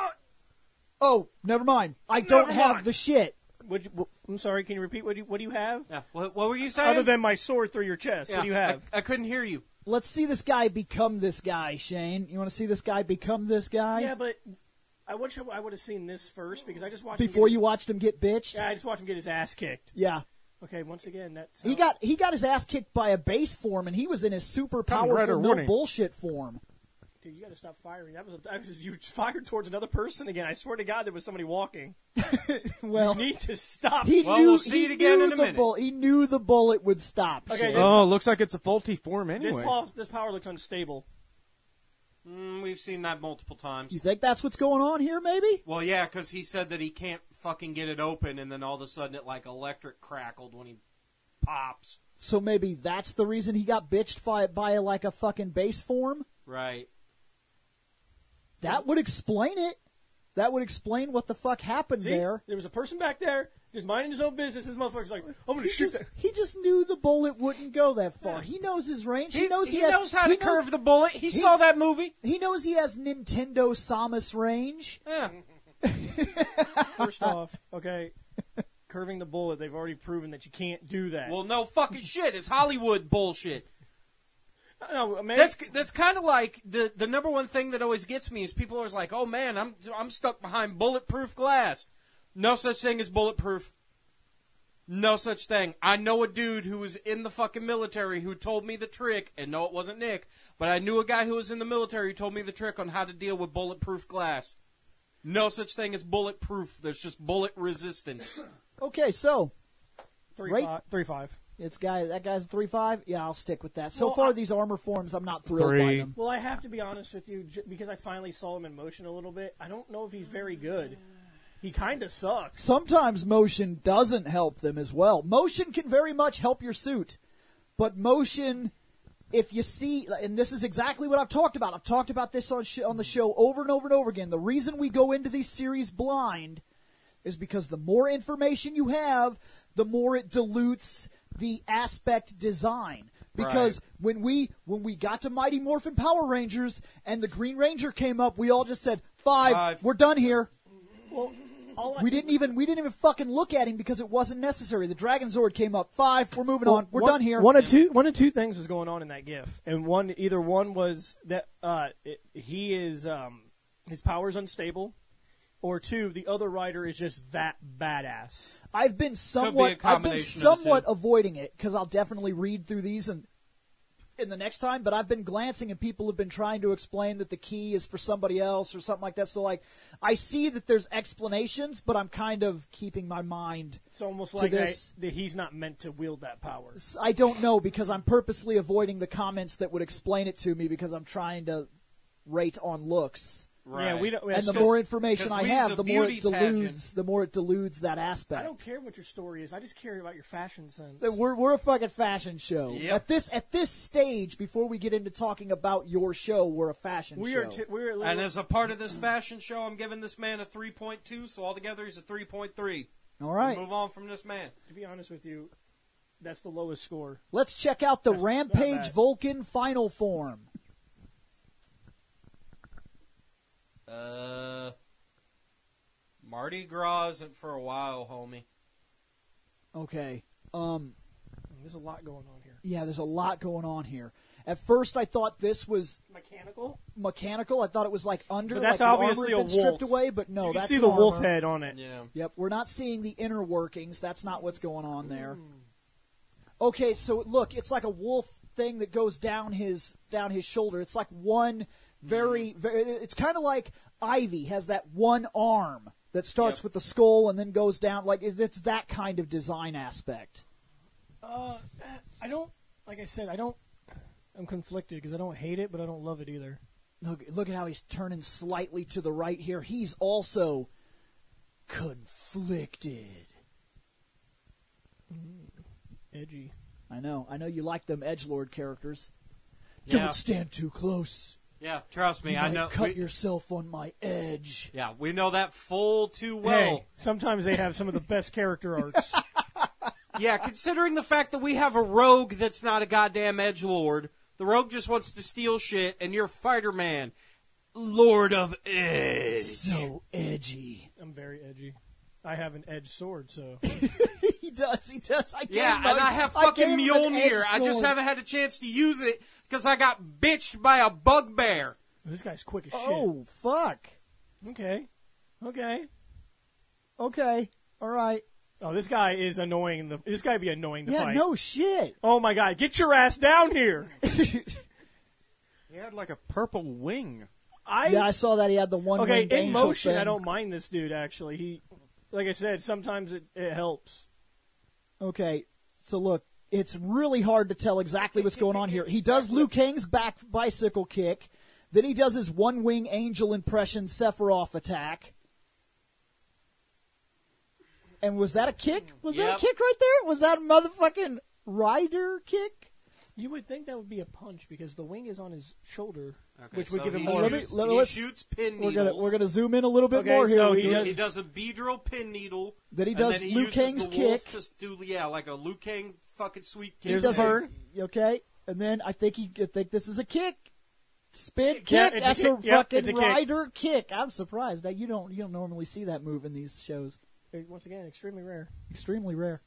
oh, never mind. I don't Never have mind. the shit. Would you, w- I'm sorry. Can you repeat? What do you, what do you have? Yeah. What, what were you saying? Other than my sword through your chest, Yeah, what do you have? I, I couldn't hear you. Let's see this guy become this guy, Shane. You want to see this guy become this guy? yeah, but I wish I would have seen this first because I just watched Before him get you watched him get bitched? His, yeah, I just watched him get his ass kicked. Yeah. Okay, once again, that's He got he got his ass kicked by a base form, and he was in his super Kamen Rider powerful no warning. bullshit form. Dude, you got to stop firing. That was, a, that was you fired towards another person again. I swear to God, there was somebody walking. Well, You need to stop. he Well, knew we'll see he it again knew in a the minute. bull- he knew the bullet would stop. Okay, shit. this- oh, looks like it's a faulty form anyway. This power, this power looks unstable. Mm, we've seen that multiple times. You think that's what's going on here? Maybe. Well, yeah, because he said that he can't fucking get it open, and then all of a sudden it like electric crackled when he pops. So maybe that's the reason he got bitched by by like a fucking base form. Right. That would explain it. That would explain what the fuck happened See? there. There was a person back there just minding his own business. This motherfucker's like, I'm going He to shoot just, that. he just knew the bullet wouldn't go that far. He knows his range. He, knows he, he has, knows how he to knows- curve the bullet. He, he- saw that movie. He knows he has Nintendo Samus range. Yeah. First off, okay, curving the bullet, they've already proven that you can't do that. Well, no fucking shit. It's Hollywood bullshit. no, man, That's that's kind of like the the number one thing that always gets me is people are always like, "Oh man, I'm I'm stuck behind bulletproof glass." No such thing as bulletproof. No such thing. I know a dude who was in the fucking military who told me the trick, and no, it wasn't Nick, but I knew a guy who was in the military who told me the trick on how to deal with bulletproof glass. No such thing as bulletproof. There's just bullet resistant. Okay, so three, right- five, three five. it's guy that guy's a three five. Yeah, I'll stick with that. So Well, far, I- these armor forms, I'm not thrilled by Three. them. Well, I have to be honest with you j- because I finally saw him in motion a little bit. I don't know if he's very good. He kind of sucks. Sometimes motion doesn't help them as well. Motion can very much help your suit, but motion, if you see, and this is exactly what I've talked about. I've talked about this on sh- on the show over and over and over again. The reason we go into these series blind is because the more information you have, the more it dilutes the aspect design. Because when we when we got to Mighty Morphin Power Rangers and the Green Ranger came up, we all just said five. Five. We're done here. Well, all I, We didn't even we didn't even fucking look at him because it wasn't necessary. The Dragon Zord came up. Five. We're moving on. We're one, done here. One of two, one of two things was going on in that GIF, and one either one was that uh, it, he is um, his power's unstable, or two, the other writer is just that badass. I've been somewhat I've been combination of the somewhat two. avoiding it because I'll definitely read through these and in the next time. But I've been glancing and people have been trying to explain that the key is for somebody else or something like that. So like I see that there's explanations, but I'm kind of keeping my mind. It's almost To like that, this- that he's not meant to wield that power. I don't know because I'm purposely avoiding the comments that would explain it to me because I'm trying to rate on looks. Right. Yeah, we don't. And the because- more information 'cause I we's have, a the more it beauty pageant. deludes. The more it deludes that aspect. I don't care what your story is. I just care about your fashion sense. That We're we're a fucking fashion show. Yep. At this at this stage, before we get into talking about your show, we're a fashion we show. are. T- we're. And literally- as a part of this fashion show, I'm giving this man a three point two, so altogether he's a three point three. All right, Move on from this man. to be honest with you, that's the lowest score. let's check out the That's not Rampage bad. Vulcan final form. Uh, Mardi Gras isn't for a while, homie. Okay. Um, There's a lot going on here. yeah, there's a lot going on here. At first, I thought this was Mechanical? mechanical. I thought it was like under, But that's like the armor obviously had a been stripped wolf. away, but no, you can that's see the armor. wolf head on it. Yeah. Yep, we're not seeing the inner workings. That's not what's going on there. Okay, so look, it's like a wolf thing that goes down his down his shoulder. It's like one very, very. It's kind of like Ivy has that one arm that starts Yep. with the skull and then goes down. Like it- it's that kind of design aspect. Uh, I don't, like I said, I don't, I'm conflicted because I don't hate it, but I don't love it either. Look, look at how he's turning slightly to the right here. He's also conflicted. Edgy. I know. I know you like them edgelord characters. Yeah. Don't stand too close. Yeah, trust me, You I might know. cut we- yourself on my edge. Yeah, we know that full too well. Hey, sometimes they have some of the best character arcs. Yeah, considering the fact that we have a rogue that's not a goddamn edgelord, the rogue just wants to steal shit, and you're Fighter Man, Lord of Edge. So edgy. I'm very edgy. I have an edge sword, so. He does. He does. I gave Yeah, him and a- I have I fucking gave him an Mjolnir. edge I just sword. haven't had a chance to use it because I got bitched by a bugbear. This guy's quick as shit. Oh fuck. Okay. Okay. Okay. All right. Oh, this guy is annoying. The, this guy be annoying to Yeah. fight. No shit. Oh my god, get your ass down here! He had like a purple wing. I Yeah, I saw that he had the one. okay winged in angel motion. thing. I don't mind this dude actually. He, like I said, sometimes it, it helps. Okay, so look, it's really hard to tell exactly what's going on here. He does Liu Kang's back bicycle kick, then he does his one wing angel impression Sephiroth attack. And was that a kick? Was that Yep. a kick right there? Was that a motherfucking rider kick? You would think that would be a punch because the wing is on his shoulder, Okay, which would so give him he more. Let me- Shoots, let- he let's- shoots pin We're needles. gonna we're gonna zoom in a little bit Okay, more here. so We he can- does- He does a beadrill pin needle. Then he and does then he Liu uses Kang's the wolf kick. to do, yeah, like a Liu Kang fucking sweet kick. He Here's does a a- bird. Okay, and then I think he I think this is a kick. Spin kick. Yeah, it's a That's a, kick. Yep, fucking it's a kick. rider kick. I'm surprised that you don't you don't normally see that move in these shows. Once again, extremely rare. Extremely rare.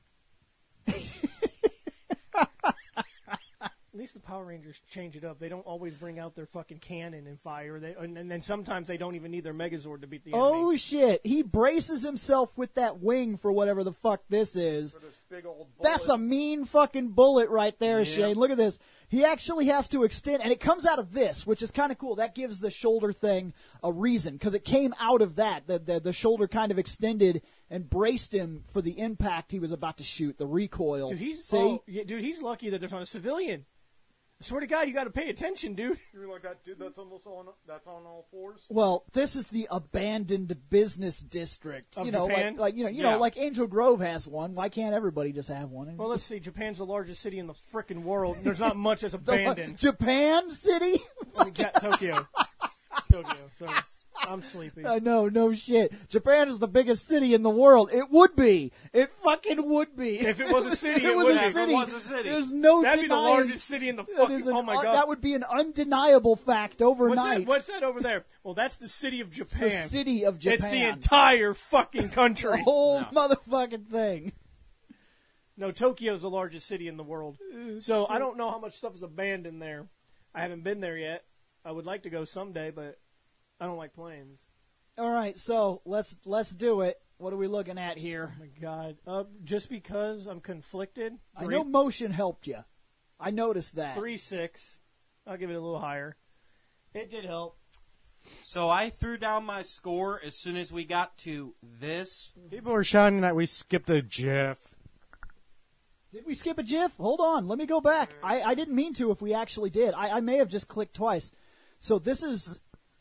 At least the Power Rangers change it up. They don't always bring out their fucking cannon and fire. They, and, and then sometimes they don't even need their Megazord to beat the enemy. Oh shit! He braces himself with that wing for whatever the fuck this is. This big old That's a mean fucking bullet right there, Yeah. Shane. Look at this. He actually has to extend, and it comes out of this, which is kind of cool. That gives the shoulder thing a reason, because it came out of that. The, the the shoulder kind of extended and braced him for the impact he was about to shoot, the recoil. Dude, he's See? oh, yeah, dude, he's lucky that there's not a civilian. I swear to God, you got to pay attention, dude. You're like that dude that's almost on that's on all fours. Well, this is the abandoned business district. Of you know, Japan? like, like you know, you Yeah. know, like Angel Grove has one. Why can't everybody just have one? Well, let's see. Japan's the largest city in the frickin' world. There's not much that's The- abandoned. Japan City? I mean, Ga- Tokyo. Tokyo. Sorry. I'm sleepy. I know, no shit. Japan is the biggest city in the world. It would be. It fucking would be. If it was a city, If it was would a be. If it city. was a city. There's no That'd be the denying. largest city in the That fucking. is an Oh my un- God. That would be an undeniable fact What's overnight. that? What's that over there? Well, that's the city of Japan. the city of Japan? It's the entire fucking The country. whole No. motherfucking thing. No, Tokyo's the largest city in the world. So I don't know how much stuff is abandoned there. I haven't been there yet. I would like to go someday, but I don't like planes. All right, so let's let's do it. What are we looking at here? Oh my God! Uh, just because I'm conflicted, I three, know motion helped you. I noticed that. three six. I'll give it a little higher. It did help. So I threw down my score as soon as we got to this. People are shouting that we skipped a GIF. Did we skip a GIF? Hold on, let me go back. I, I didn't mean to if we actually did. I, I may have just clicked twice. So this is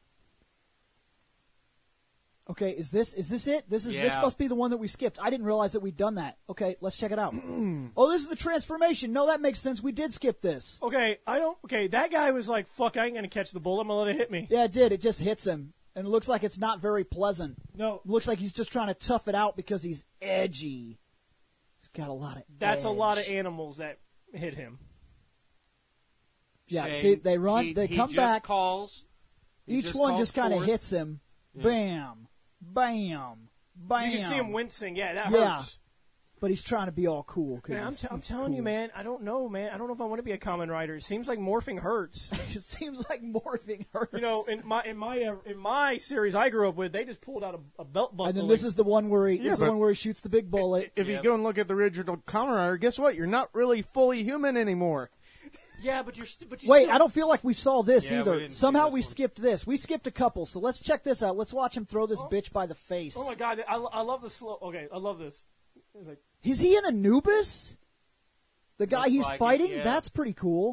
okay. Is this is this it? This is this Yeah. must be the one that we skipped. I didn't realize that we'd done that. Okay, let's check it out. Oh, this is the transformation. No, that makes sense. We did skip this. Okay, I don't. Okay, that guy was like, "Fuck, I ain't gonna catch the bullet. I'm gonna let it hit me." Yeah, it did. It just hits him, and it looks like it's not very pleasant. No, Looks like he's just trying to tough it out because he's edgy. He's got a lot of. that's a lot of edge. animals that hit him. Yeah, Shane, see, they run, he- they he come just back. Calls. he Each just one calls just kind of forth. hits him. Yeah. Bam, bam, bam. You can see him wincing. Yeah, that Yeah. hurts. But he's trying to be all cool. 'cause Man, I'm, he's- t- I'm he's telling you, cool. man. I don't know, man. I don't know if I want to be a common rider. It seems like morphing hurts. It seems like morphing hurts. You know, in my in my uh, in my series I grew up with, they just pulled out a, a belt buckle. and then this is the one where he, Yeah, this is the but- one where he shoots the big bullet. If Yep. you go and look at the original Kamen Rider, guess what? You're not really fully human anymore. yeah, but you're st- but you Wait, still, I don't feel like we saw this Yeah, we either. didn't see Somehow this we one. skipped this. We skipped a couple, so let's check this out. Let's watch him throw this bitch by the face. Oh my god, I, I love the slow. Okay, I love this. It's like, Is he an Anubis? The guy Looks he's like it, fighting? yeah. That's pretty cool.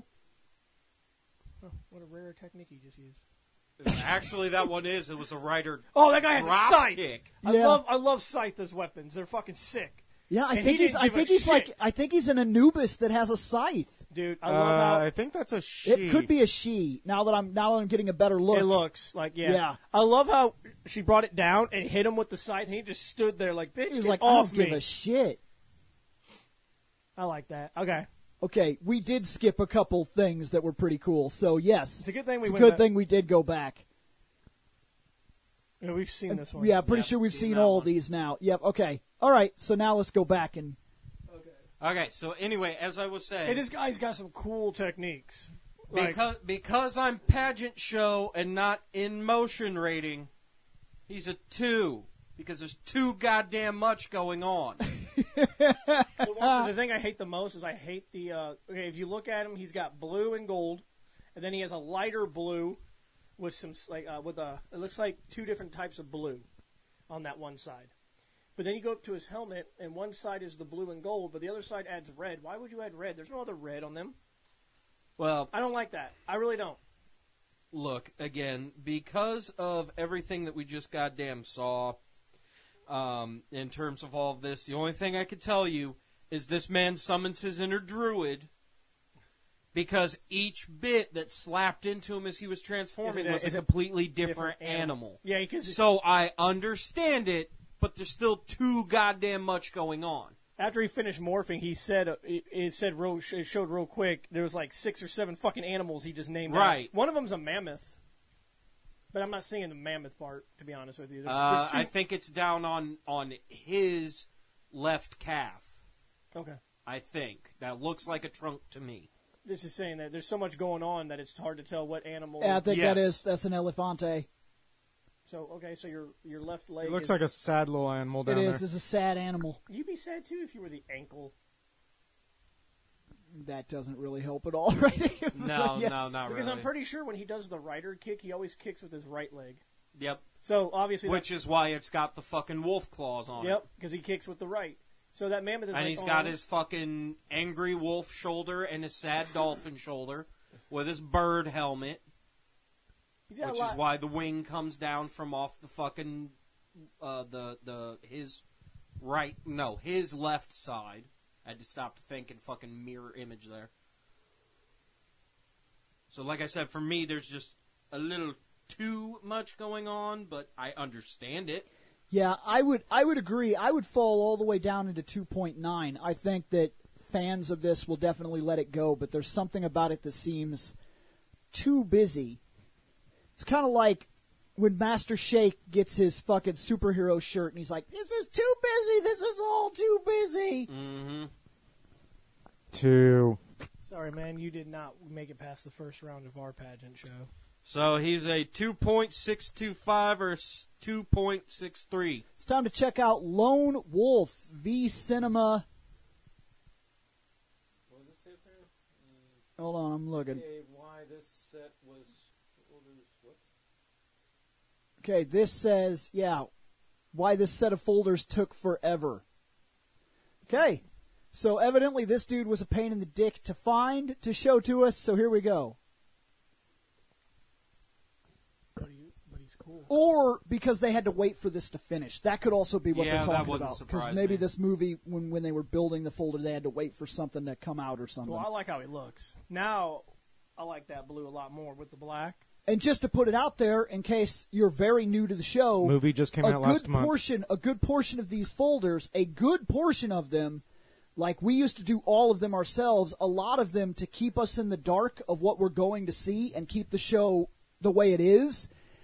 oh, what a rare technique he just used. Actually, that one is. It was a rider Oh, that guy has a drop scythe. kick. I Yeah. love I love scythe as weapons. They're fucking sick, Yeah, I And think he he's didn't I give a think he's shit. like I think he's an Anubis that has a scythe. dude. I Uh, love how I think that's a she. It could be a she. Now that I'm now that I'm getting a better look. it looks like. Yeah. Yeah. I love how she brought it down and hit him with the scythe, and he just stood there like, bitch, He's get like, I off don't me. give a shit. I like that. Okay, Okay, we did skip a couple things that were pretty cool. So yes, it's a good thing we it's a went good back- thing we did go back. Yeah, we've seen this one. Yeah, pretty Yep, sure we've seen seen that all one. of these now. Yep. Okay. All right. So now let's go back and Okay, so anyway, as I was saying, Hey, this guy's got some cool techniques. Like, because because I'm pageant show and not in motion rating, he's a two because there's too goddamn much going on. the, one, the thing I hate the most is I hate the. Uh, okay, if you look at him, he's got blue and gold, and then he has a lighter blue with some s- like uh, with a. It looks like two different types of blue on that one side. But then you go up to his helmet, and one side is the blue and gold, but the other side adds red. Why would you add red? There's no other red on them. Well, I don't like that. I really don't. look again because of everything that we just goddamn saw. Um, in terms of all of this, the only thing I could tell you is this man summons his inner druid because each bit that slapped into him as he was transforming Is it a- was a is it completely different, different animal? animal. Yeah, because So I understand it, but there's still too goddamn much going on. after he finished morphing, he said uh, it, it said real, it showed real quick. There was like six or seven fucking animals he just named. out. Right. One of them's a mammoth, but I'm not seeing the mammoth part. To be honest with you, there's, Uh, there's two. I think it's down on on his left calf. okay. I think that looks like a trunk to me. This is saying that there's so much going on that it's hard to tell what animal. yeah, I think that Yes. is that's an elefante. So okay, so your your left leg. It looks is, like a sad little animal It down is. there. It's a sad animal. You'd be sad too if you were the ankle. That doesn't really help at all, right? No, Yes. no, not Because really. I'm pretty sure when he does the rider kick, he always kicks with his right leg. Yep. So obviously, Which is why it's got the fucking wolf claws on that, it. yep, because he kicks with the right. So that mammoth is And like, he's oh, got his fucking angry wolf shoulder and his sad dolphin shoulder with his bird helmet, he's got a which lot- is why the wing comes down from off the fucking uh, the the his right no his left side. I had to stop to think and fucking mirror image there. So, like I said, for me, there's just a little too much going on, but I understand it. Yeah, I would I would agree. I would fall all the way down into two point nine. I think that fans of this will definitely let it go, but there's something about it that seems too busy. It's kind of like when Master Shake gets his fucking superhero shirt and he's like, "This is too busy. This is all too busy." Mm-hmm. Two. Sorry, man, you did not make it past the first round of our pageant show. So he's a two point six two five or two point six three. It's time to check out Lone Wolf V Cinema. Hold on, I'm looking. Why this set was Okay, this says, yeah, why this set of folders took forever. Okay, so evidently this dude was a pain in the dick to find, to show to us, so here we go. But, he, but he's cool. Or because they had to wait for this to finish. That could also be what Yeah, they're that talking wouldn't about. surprise maybe me. this movie, when, when they were building the folder, they had to wait for something to come out or something. Well, I like how he looks. Now, I like that blue a lot more with the black. And just to put it out there, in case you're very new to the show, Movie just came a out last good month. portion, a good portion of these folders, a good portion of them, like we used to do all of them ourselves, a lot of them to keep us in the dark of what we're going to see and keep the show the way it is,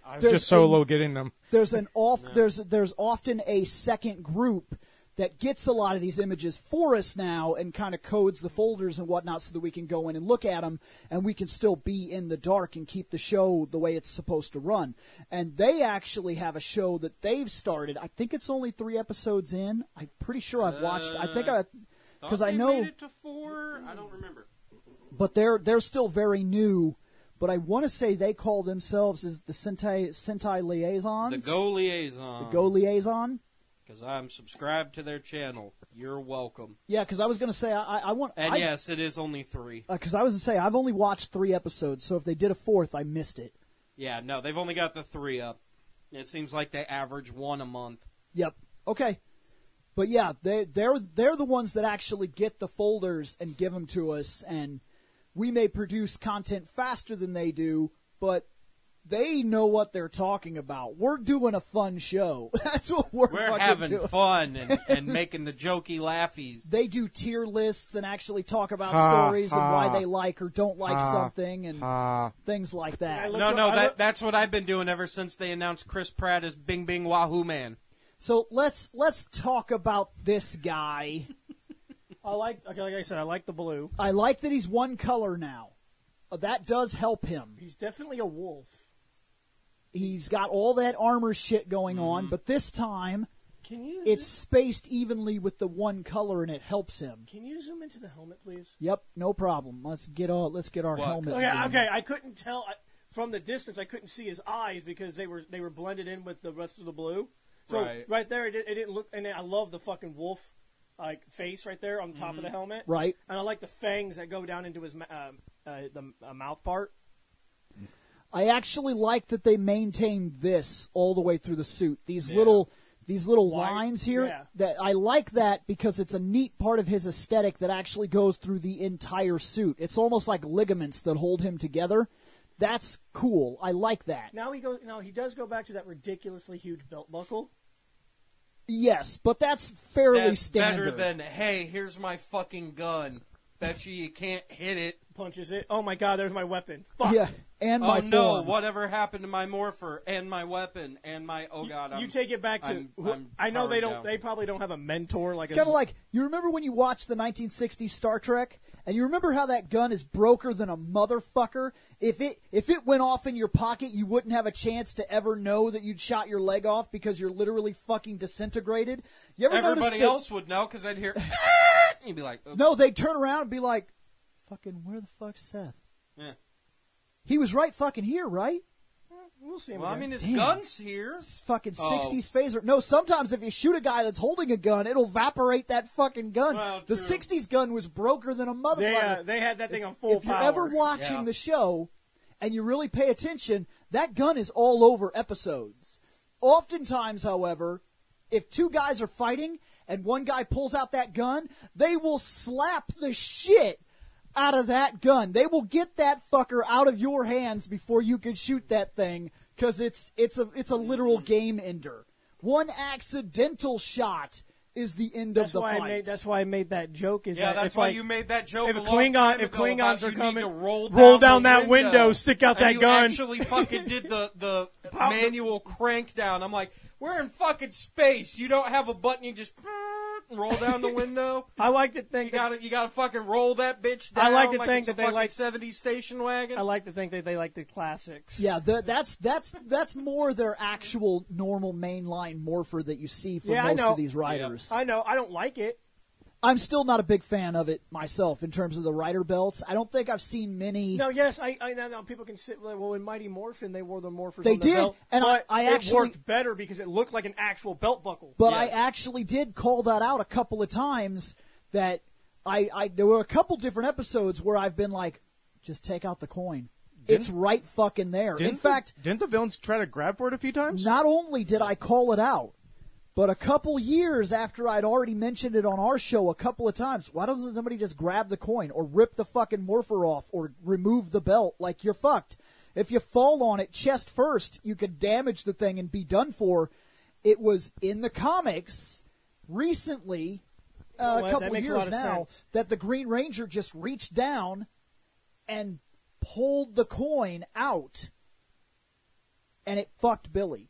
I was there's just solo an- getting them. There's an off. There's there's often a second group that gets a lot of these images for us now and kind of codes the folders and whatnot so that we can go in and look at them and we can still be in the dark and keep the show the way it's supposed to run. And they actually have a show that they've started. I think it's only three episodes in. I'm pretty sure I've watched. I think I, because Thought I they know, made it to four. I don't remember. but they're they're still very new. But I want to say they call themselves as the Sentai Sentai Liaisons. The Go Liaison. The Go Liaison. Because I'm subscribed to their channel. You're welcome. Yeah, because I was going to say I, I want. And I, yes, it is only three. Because I was going to say I've only watched three episodes, so if they did a fourth, I missed it. Yeah, no, they've only got the three up. It seems like they average one a month. Yep. Okay. But yeah, they they're they're the ones that actually get the folders and give them to us, and we may produce content faster than they do, but they know what they're talking about. We're doing a fun show. That's what we're We're fucking having doing. fun and, and making the jokey laughies. They do tier lists and actually talk about Ha, stories and ha, why they like or don't like ha, something and Uh, things like that. I look- No, no, I that look- that's what I've been doing ever since they announced Chris Pratt as Bing Bing Wahoo Man. So let's let's talk about this guy. I like, okay, like I said, I like the blue. I like that he's one color now. Uh, that does help him. He's definitely a wolf. He's got all that armor shit going on, but this time Can you? it's zo- spaced evenly with the one color, and it helps him. Can you zoom into the helmet, please? Yep, no problem. Let's get all. Let's get our What? helmets. Okay, zoomed. okay. I couldn't tell I, from the distance. I couldn't see his eyes because they were they were blended in with the rest of the blue. So Right. there, it, did, it didn't look. And I love the fucking wolf like face right there on top of the helmet. Right. And I like the fangs that go down into his ma- uh, uh, the uh, mouth part. I actually like that they maintained this all the way through the suit. These Yeah. little these little Why- lines here. yeah. That I like that because it's a neat part of his aesthetic that actually goes through the entire suit. It's almost like ligaments that hold him together. That's cool. I like that. Now he goes. Now he does go back to that ridiculously huge belt buckle. Yes, but that's fairly That's standard. better than, hey, here's my fucking gun. Bet you you can't hit it. Punches it. Oh my god! There's my weapon. Fuck. Yeah, and my Oh no, form. whatever happened to my morpher and my weapon and my, oh god, I'm, You take it back to. I'm- who- I'm I know they powering don't. down. They probably don't have a mentor like It's a. kind of like, you remember when you watched the nineteen sixties Star Trek, and you remember how that gun is broker than a motherfucker? If it if it went off in your pocket, you wouldn't have a chance to ever know that you'd shot your leg off because you're literally fucking disintegrated. You ever notice Everybody that- else would know because I'd hear, and you'd be like, okay. No, they'd turn around and be like, fucking, where the fuck's Seth? Yeah. He was right fucking here, right? We'll see him Well, I again. mean, his Damn. gun's here. It's fucking Oh. sixties phaser. No, sometimes if you shoot a guy that's holding a gun, it'll evaporate that fucking gun. Well, the true. sixties gun was broker than a motherfucker. They, uh, they had that thing on full if you're power. ever watching Yeah. the show and you really pay attention, that gun is all over episodes. Oftentimes, however, if two guys are fighting and one guy pulls out that gun, they will slap the shit out of that gun. They will get that fucker out of your hands before you can shoot that thing because it's it's a it's a literal game ender. One accidental shot is the end That's of the why fight. I made. That's why I made that joke. Is Yeah, that that's if why I, you made that joke. if a a long Klingon- time if ago Klingons about are you coming, need to roll down, roll down the that window, stick out and that you gun. actually fucking did the the Pop the- manual crank down. I'm like, we're in fucking space. You don't have a button. You just roll down the window. I like to You think. That, gotta you gotta fucking roll that bitch down. I like to like think it's a that they fucking like- seventies station wagon. I like to think that they like the classics. Yeah, the, that's that's that's more their actual normal mainline morpher that you see for Yeah, I most know. of these riders. I know. I don't like it. I'm still not a big fan of it myself in terms of the rider belts. I don't think I've seen many. No, yes, I, I know. know people can sit. Like, well, in Mighty Morphin, they wore the morphers. They on the did, belt, and I- but I it actually- worked better because it looked like an actual belt buckle. But Yes. I actually did call that out a couple of times. That I, I there were a couple different episodes where I've been like, just take out the coin. it's right fucking there. Didn't In fact, the, didn't the villains try to grab for it a few times? not only did I call it out, but a couple years after I'd already mentioned it on our show a couple of times, why doesn't somebody just grab the coin or rip the fucking morpher off or remove the belt? Like, you're fucked. If you fall on it chest first, you could damage the thing and be done for. It was in the comics recently, uh, Well, a that couple makes a years lot of now, sense. that the Green Ranger just reached down and pulled the coin out. and it fucked Billy.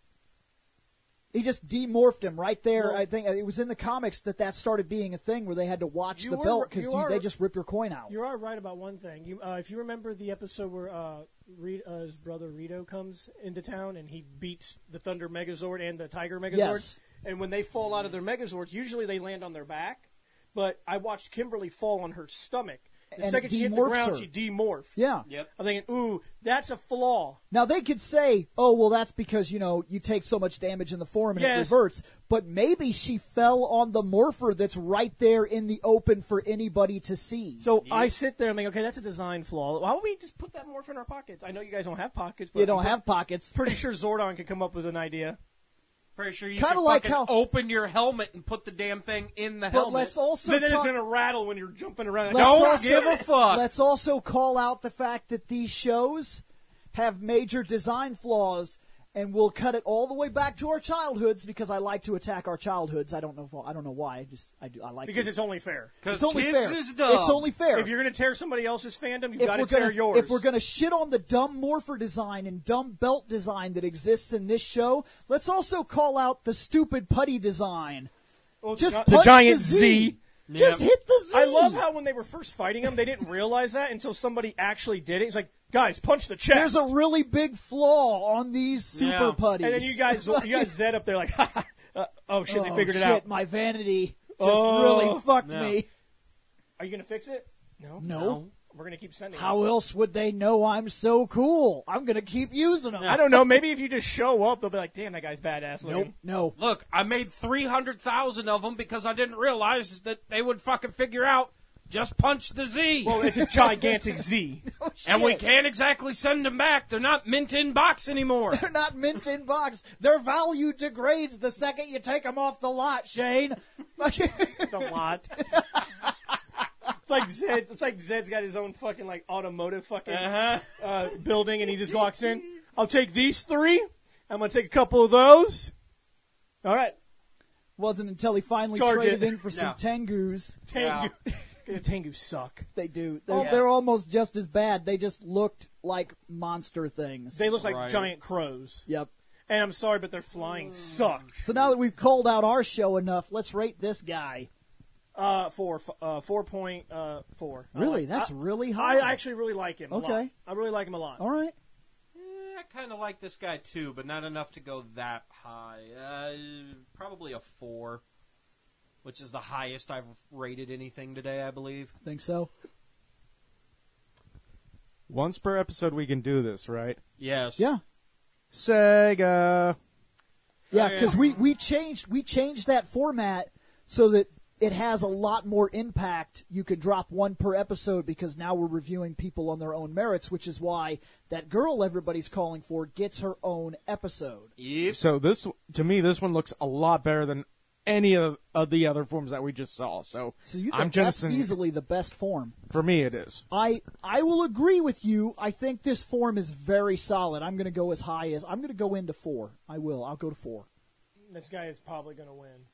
He just demorphed him right there. Well- I think it was in the comics that that started being a thing where they had to watch You the were- belt because you are- they just rip your coin out. You are right about one thing. You, uh, if you remember the episode where uh, Reed, uh, his brother Rito comes into town and he beats the Thunder Megazord and the Tiger Megazord, Yes. and when they fall out of their Megazords, usually they land on their back. But I watched Kimberly fall on her stomach. The And second it she hit the demorphs ground, her. she demorphed. Yeah. Yep. I'm thinking, ooh, that's a flaw. Now they could say, "Oh, well, that's because you know you take so much damage in the form and Yes. it reverts." But maybe she fell on the morpher that's right there in the open for anybody to see. So I sit there and think, okay, that's a design flaw. Why don't we just put that morph in our pockets? I know you guys don't have pockets, but you don't I'm have pockets. pretty sure Zordon could come up with an idea. Pretty sure you Kinda can like fucking how- open your helmet and put the damn thing in the But helmet. let's also Then it's talk- going to rattle when you're jumping around. Let's Don't also- give a fuck. Let's also call out the fact that these shows have major design flaws, and we'll cut it all the way back to our childhoods because I like to attack our childhoods. I don't know. If, I don't know why. I just I do. I like Because to. it's only fair. Because It's only kids fair. is dumb. It's only fair. If you're going to tear somebody else's fandom, you've if got to we're tear gonna yours. if we're gonna shit on the dumb morpher design and dumb belt design that exists in this show, let's also call out the stupid putty design. Well, Just the, punch the giant the Z. Z. Just Yep. hit the Z. I love how when they were first fighting him, they didn't realize that until somebody actually did it. He's like, guys, punch the chest. There's a really big flaw on these super Yeah. putties. and then you guys, you got Zed up there like, uh, oh shit, oh, they figured it shit, out. my vanity just Oh. really fucked No. me. Are you going to fix it? No. No. We're going to keep sending How them. else would they know I'm so cool? I'm gonna keep using them. I don't know. Maybe if you just show up, they'll be like, damn, that guy's badass Nope. looking. No. Look, I made three hundred thousand of them because I didn't realize that they would fucking figure out just punch the Z. Well, it's a gigantic Z. and we Shit. can't exactly send them back. They're not mint in box anymore. They're not mint in box. Their value degrades the second you take them off the lot, Shane. A lot. It's like Zed. It's like Zed's got his own fucking like automotive fucking Uh-huh. uh, building, and he just walks in. I'll take these three. I'm gonna take a couple of those. All right, Wasn't until he finally Charge traded it. in for some No. Tengus. Tengu. The Tengu suck. They do. They're, Oh, yes. they're almost just as bad. They just looked like monster things. They look like Right. giant crows. Yep. And I'm sorry, but their flying sucks. So now that we've called out our show enough, let's rate this guy. Uh, four, f- uh, four point uh, four. I Really? like- That's I, really high. I actually really like him. A Okay. lot. I really like him a lot. All right. Eh, I kind of like this guy too, but not enough to go that high. Uh, probably a four, which is the highest I've rated anything today, I believe. Think so. Once per episode, we can do this, right? Yes. Yeah. Sega. Yeah, yeah. because we, we changed we changed that format so that it has a lot more impact. You could drop one per episode because now we're reviewing people on their own merits, which is why that girl everybody's calling for gets her own episode. Yep. So this, to me, this one looks a lot better than any of, of the other forms that we just saw. So, So you think I'm that's Jennison. easily the best form. For me, it is. I I will agree with you. I think this form is very solid. I'm going to go as high as I'm going to go into four. I will. I'll go to four. This guy is probably going to win.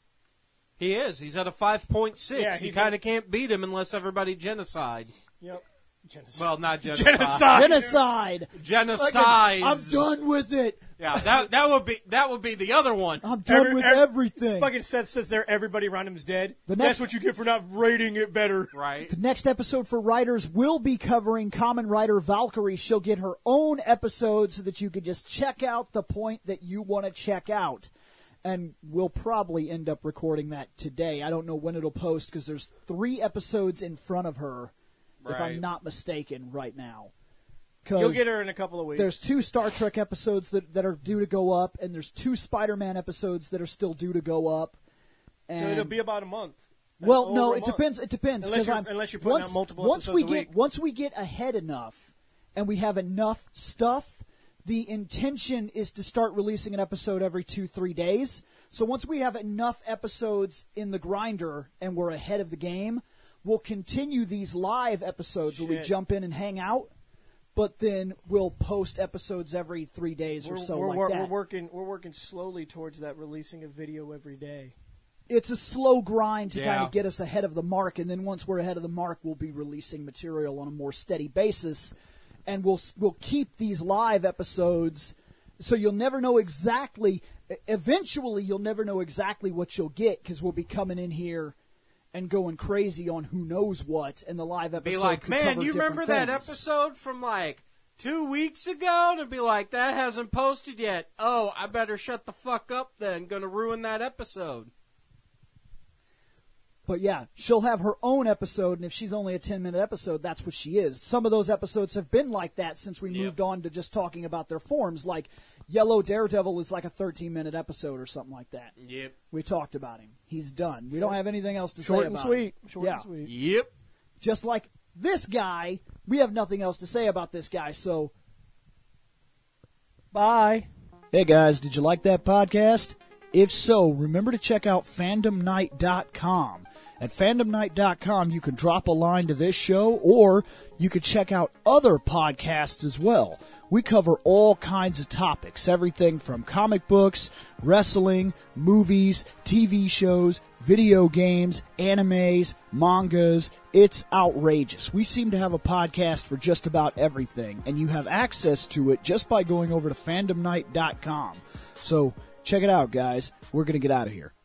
He is. He's at a five point six. Yeah, he he's kind of can't beat him unless everybody genocide. Yep. Genocide. Well, not genocide. Genocide. Genocide. Genocide. I'm done with it. Yeah, that that would be that would be the other one. I'm done Every- with every- everything. Fucking Seth sits there. Everybody around him's dead. The That's next- what you get for not rating it better. Right. The next episode for writers will be covering Common Writer Valkyrie. She'll get her own episode so that you could just check out the point that you want to check out. And we'll probably end up recording that today. I don't know when it'll post because there's three episodes in front of her, if Right. I'm not mistaken, right now. 'Cause You'll get her in a couple of weeks. there's two Star Trek episodes that, that are due to go up, and there's two Spider-Man episodes that are still due to go up. And so it'll be about a month. well, Over no, a it month. depends. It depends Unless 'cause you're- I'm, unless you're putting once, out multiple once we episodes a get week. once we get ahead enough, and we have enough stuff. The intention is to start releasing an episode every two three days. So once we have enough episodes in the grinder and we're ahead of the game, we'll continue these live episodes where we Shit. jump in and hang out. But then we'll post episodes every three days We're, or so we're, like we're, that. we're working. We're working slowly towards that, releasing a video every day. It's a slow grind to Yeah. kind of get us ahead of the mark, and then once we're ahead of the mark, we'll be releasing material on a more steady basis, and we'll we'll keep these live episodes So you'll never know exactly. Eventually, you'll never know exactly what you'll get because we'll be coming in here and going crazy on who knows what, and the live episode Be like, could man, cover you different remember that things." episode from like two weeks ago? And be like, that hasn't posted yet. Oh, I better shut the fuck up then. Gonna ruin that episode. But yeah, she'll have her own episode, and if she's only a ten-minute episode, that's what she is. Some of those episodes have been like that since we Yep. moved on to just talking about their forms. Like Yellow Daredevil is like a thirteen-minute episode or something like that. Yep. We talked about him. He's done. We don't have anything else to Short say and about sweet. him. Short yeah. and sweet. Yep. Just like this guy, we have nothing else to say about this guy, so Bye. hey guys, did you like that podcast? If so, remember to check out fandom night dot com. At fandom night dot com, you can drop a line to this show, or you can check out other podcasts as well. We cover all kinds of topics, everything from comic books, wrestling, movies, T V shows, video games, animes, mangas. It's outrageous. We seem to have a podcast for just about everything, and you have access to it just by going over to fandom night dot com. So check it out, guys. We're going to get out of here.